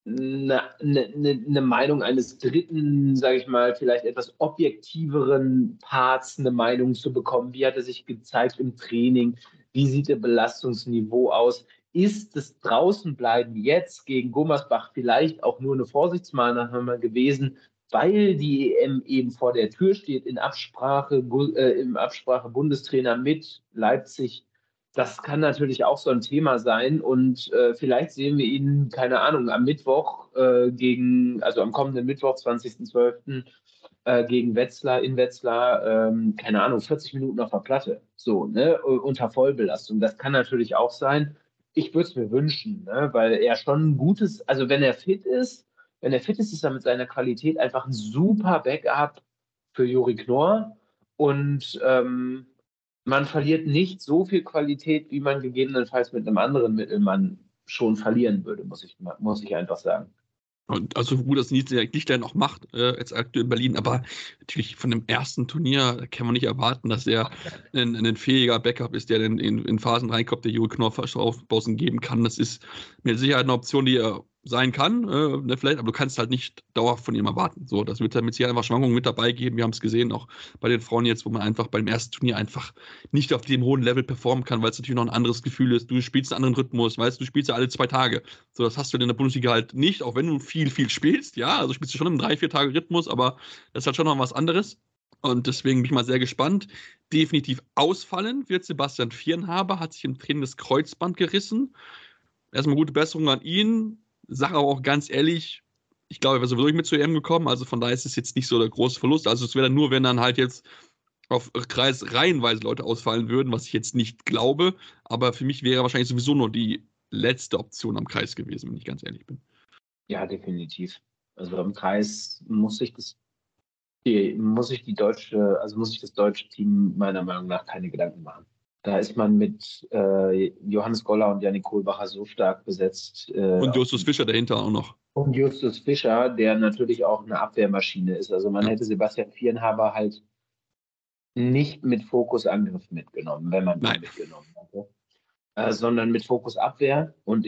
eine Meinung eines dritten, sage ich mal, vielleicht etwas objektiveren Parts, eine Meinung zu bekommen. Wie hat er sich gezeigt im Training? Wie sieht der Belastungsniveau aus? Ist das Draußenbleiben jetzt gegen Gummersbach vielleicht auch nur eine Vorsichtsmaßnahme gewesen, weil die EM eben vor der Tür steht, im Absprache Bundestrainer mit Leipzig? Das kann natürlich auch so ein Thema sein und vielleicht sehen wir ihn, keine Ahnung, am Mittwoch also am kommenden Mittwoch, 20.12. Gegen Wetzlar, in Wetzlar, keine Ahnung, 40 Minuten auf der Platte, so, ne, unter Vollbelastung. Das kann natürlich auch sein. Ich würde es mir wünschen, ne, weil er schon ein gutes, also wenn er fit ist, ist er mit seiner Qualität einfach ein super Backup für Juri Knorr und man verliert nicht so viel Qualität, wie man gegebenenfalls mit einem anderen Mittelmann schon verlieren würde, muss ich einfach sagen. Und also gut, dass Lichtlein auch macht, jetzt aktuell in Berlin, aber natürlich von dem ersten Turnier kann man nicht erwarten, dass er ein fähiger Backup ist, der dann in Phasen reinkommt, der Juri Knorr Aufbausen geben kann. Das ist mit Sicherheit eine Option, die er sein kann, vielleicht, aber du kannst halt nicht dauerhaft von ihm erwarten. So, das wird dann mit Sicherheit einfach Schwankungen mit dabei geben. Wir haben es gesehen, auch bei den Frauen jetzt, wo man einfach beim ersten Turnier einfach nicht auf dem hohen Level performen kann, weil es natürlich noch ein anderes Gefühl ist. Du spielst einen anderen Rhythmus, weißt du, spielst ja alle 2 Tage. So, das hast du in der Bundesliga halt nicht, auch wenn du viel spielst, ja, also spielst du schon im 3-4 Tage Rhythmus, aber das ist halt schon noch was anderes. Und deswegen bin ich mal sehr gespannt. Definitiv ausfallen wird Sebastian Viernhaber, hat sich im Training das Kreuzband gerissen. Erstmal gute Besserung an ihn. Sag aber auch ganz ehrlich, ich glaube, er wäre sowieso nicht mit zur EM gekommen, also von daher ist es jetzt nicht so der große Verlust. Also es wäre dann nur, wenn dann halt jetzt auf Kreis reihenweise Leute ausfallen würden, was ich jetzt nicht glaube, aber für mich wäre wahrscheinlich sowieso nur die letzte Option am Kreis gewesen, wenn ich ganz ehrlich bin. Ja, definitiv. Also am Kreis muss sich das deutsche Team meiner Meinung nach keine Gedanken machen. Da ist man mit Johannes Goller und Yannick Kohlbacher so stark besetzt. Und Justus Fischer dahinter auch noch. Und Justus Fischer, der natürlich auch eine Abwehrmaschine ist. Also man hätte Sebastian Viernhaber halt nicht mit Fokus Angriff mitgenommen, wenn man ihn mitgenommen hätte. Sondern mit Fokus Abwehr. Und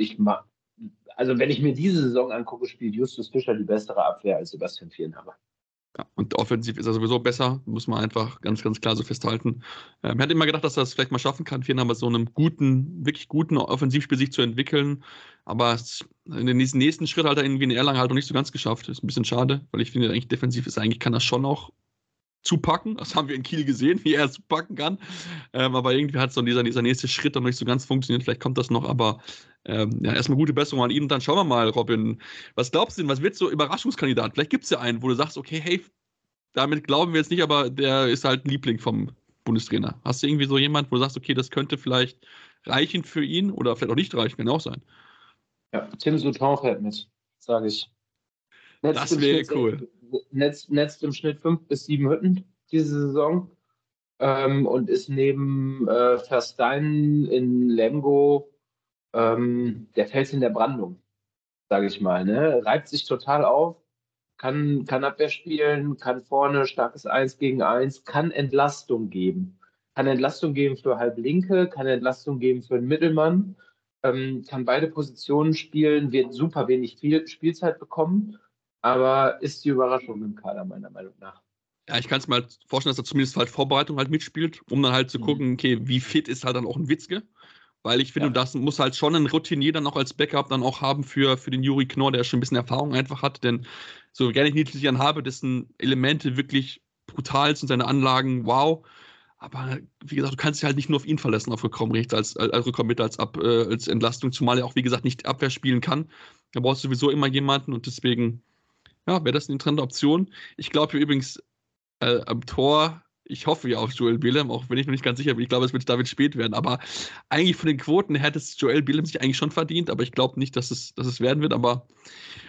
wenn ich mir diese Saison angucke, spielt Justus Fischer die bessere Abwehr als Sebastian Viernhaber. Ja, und offensiv ist er sowieso besser, muss man einfach ganz, ganz klar so festhalten. Er hat immer gedacht, dass er es vielleicht mal schaffen kann, Viernhaber so einem wirklich guten Offensivspiel sich zu entwickeln. Aber in den nächsten Schritt hat er irgendwie in Erlangen halt noch nicht so ganz geschafft. Ist ein bisschen schade, weil ich finde, eigentlich defensiv kann er schon auch zupacken. Das haben wir in Kiel gesehen, wie er es zupacken kann. Aber irgendwie hat so dieser nächste Schritt noch nicht so ganz funktioniert. Vielleicht kommt das noch, aber erstmal gute Besserung an ihm. Dann schauen wir mal, Robin, was glaubst du denn, was wird so Überraschungskandidat? Vielleicht gibt es ja einen, wo du sagst, okay, hey, damit glauben wir jetzt nicht, aber der ist halt ein Liebling vom Bundestrainer. Hast du irgendwie so jemanden, wo du sagst, okay, das könnte vielleicht reichen für ihn oder vielleicht auch nicht reichen, kann auch sein. Ja, Tim Souton fährt mit, sage ich. Das wäre cool. Netzt im Schnitt 5 bis 7 Hütten diese Saison und ist neben Verstein in Lemgo der Fels in der Brandung, sage ich mal. Ne? Reibt sich total auf, kann Abwehr spielen, kann vorne starkes 1 gegen 1, kann Entlastung geben. Kann Entlastung geben für Halblinke, kann Entlastung geben für einen Mittelmann, kann beide Positionen spielen, wird super wenig Spielzeit bekommen. Aber ist die Überraschung im Kader, meiner Meinung nach. Ja, ich kann es mir halt vorstellen, dass er zumindest halt Vorbereitung halt mitspielt, um dann halt zu gucken, okay, wie fit ist halt dann auch ein Witzke. Weil ich finde, das muss halt schon ein Routinier dann auch als Backup dann auch haben für den Juri Knorr, der schon ein bisschen Erfahrung einfach hat. Denn so gerne ich Niedlichern habe, dessen Elemente wirklich brutal sind, seine Anlagen, wow. Aber wie gesagt, du kannst dich halt nicht nur auf ihn verlassen, auf Rückraumrechts als Rückraummitte, als Entlastung, zumal er auch, wie gesagt, nicht Abwehr spielen kann. Da brauchst du sowieso immer jemanden und deswegen wäre das eine interessante Option. Ich glaube übrigens am Tor, ich hoffe ja auf Joel Billem, auch wenn ich noch nicht ganz sicher bin. Ich glaube, es wird David Speth werden. Aber eigentlich von den Quoten her hätte es Joel Billem sich eigentlich schon verdient. Aber ich glaube nicht, dass es werden wird. Aber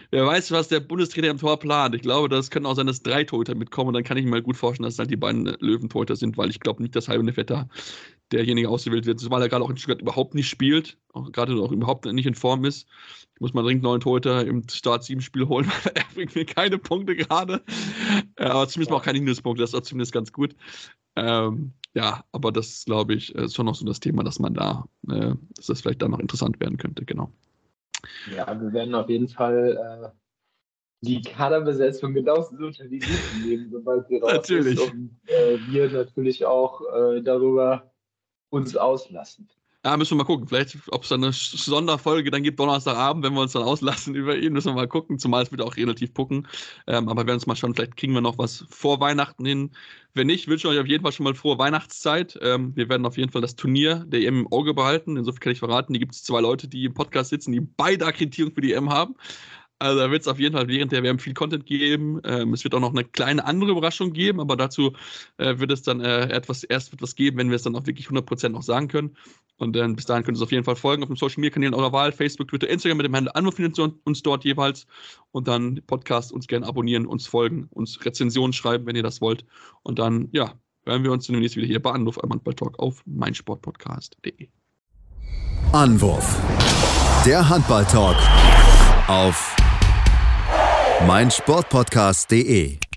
wer weiß, was der Bundestrainer im Tor plant. Ich glaube, das können auch sein, dass 3 Torhüter mitkommen und dann kann ich mir mal gut vorstellen, dass es halt die beiden Löwen-Torhüter sind, weil ich glaube nicht, dass Heilbronn Vetter derjenige ausgewählt wird, weil er gerade auch in Stuttgart überhaupt nicht spielt, auch gerade auch überhaupt nicht in Form ist. Ich muss mal dringend 9 Torhüter im Start-7-Spiel holen, weil er bringt mir keine Punkte gerade. Aber zumindest auch keine Minuspunkte, das ist auch zumindest ganz gut. Ja, aber das, glaube ich, ist schon noch so das Thema, dass man da, dass das vielleicht dann noch interessant werden könnte, genau. Ja, wir werden auf jeden Fall die Kaderbesetzung genauestens unter die Lupe nehmen, sobald sie raus Natürlich. ist. Und wir natürlich auch darüber uns auslassen. Ja, müssen wir mal gucken. Vielleicht, ob es dann eine Sonderfolge dann gibt, Donnerstagabend, wenn wir uns dann auslassen über ihn, müssen wir mal gucken. Zumal es wird auch relativ gucken. Aber wir werden uns mal schauen, vielleicht kriegen wir noch was vor Weihnachten hin. Wenn nicht, wünschen wir euch auf jeden Fall schon mal frohe Weihnachtszeit. Wir werden auf jeden Fall das Turnier der EM im Auge behalten. Insofern kann ich verraten, hier gibt es 2 Leute, die im Podcast sitzen, die beide Akkreditierung für die EM haben. Also da wird es auf jeden Fall während der WM viel Content geben. Es wird auch noch eine kleine andere Überraschung geben, aber dazu wird es dann etwas geben, wenn wir es dann auch wirklich 100% noch sagen können. Und dann bis dahin könnt ihr uns auf jeden Fall folgen auf den Social-Media-Kanälen eurer Wahl, Facebook, Twitter, Instagram mit dem Handel Anwurf findet ihr uns dort jeweils. Und dann Podcast uns gerne abonnieren, uns folgen, uns Rezensionen schreiben, wenn ihr das wollt. Und dann, ja, hören wir uns demnächst wieder hier bei Anwurf am Handball-Talk auf meinsportpodcast.de. Anwurf. Der Handball-Talk auf meinsportpodcast.de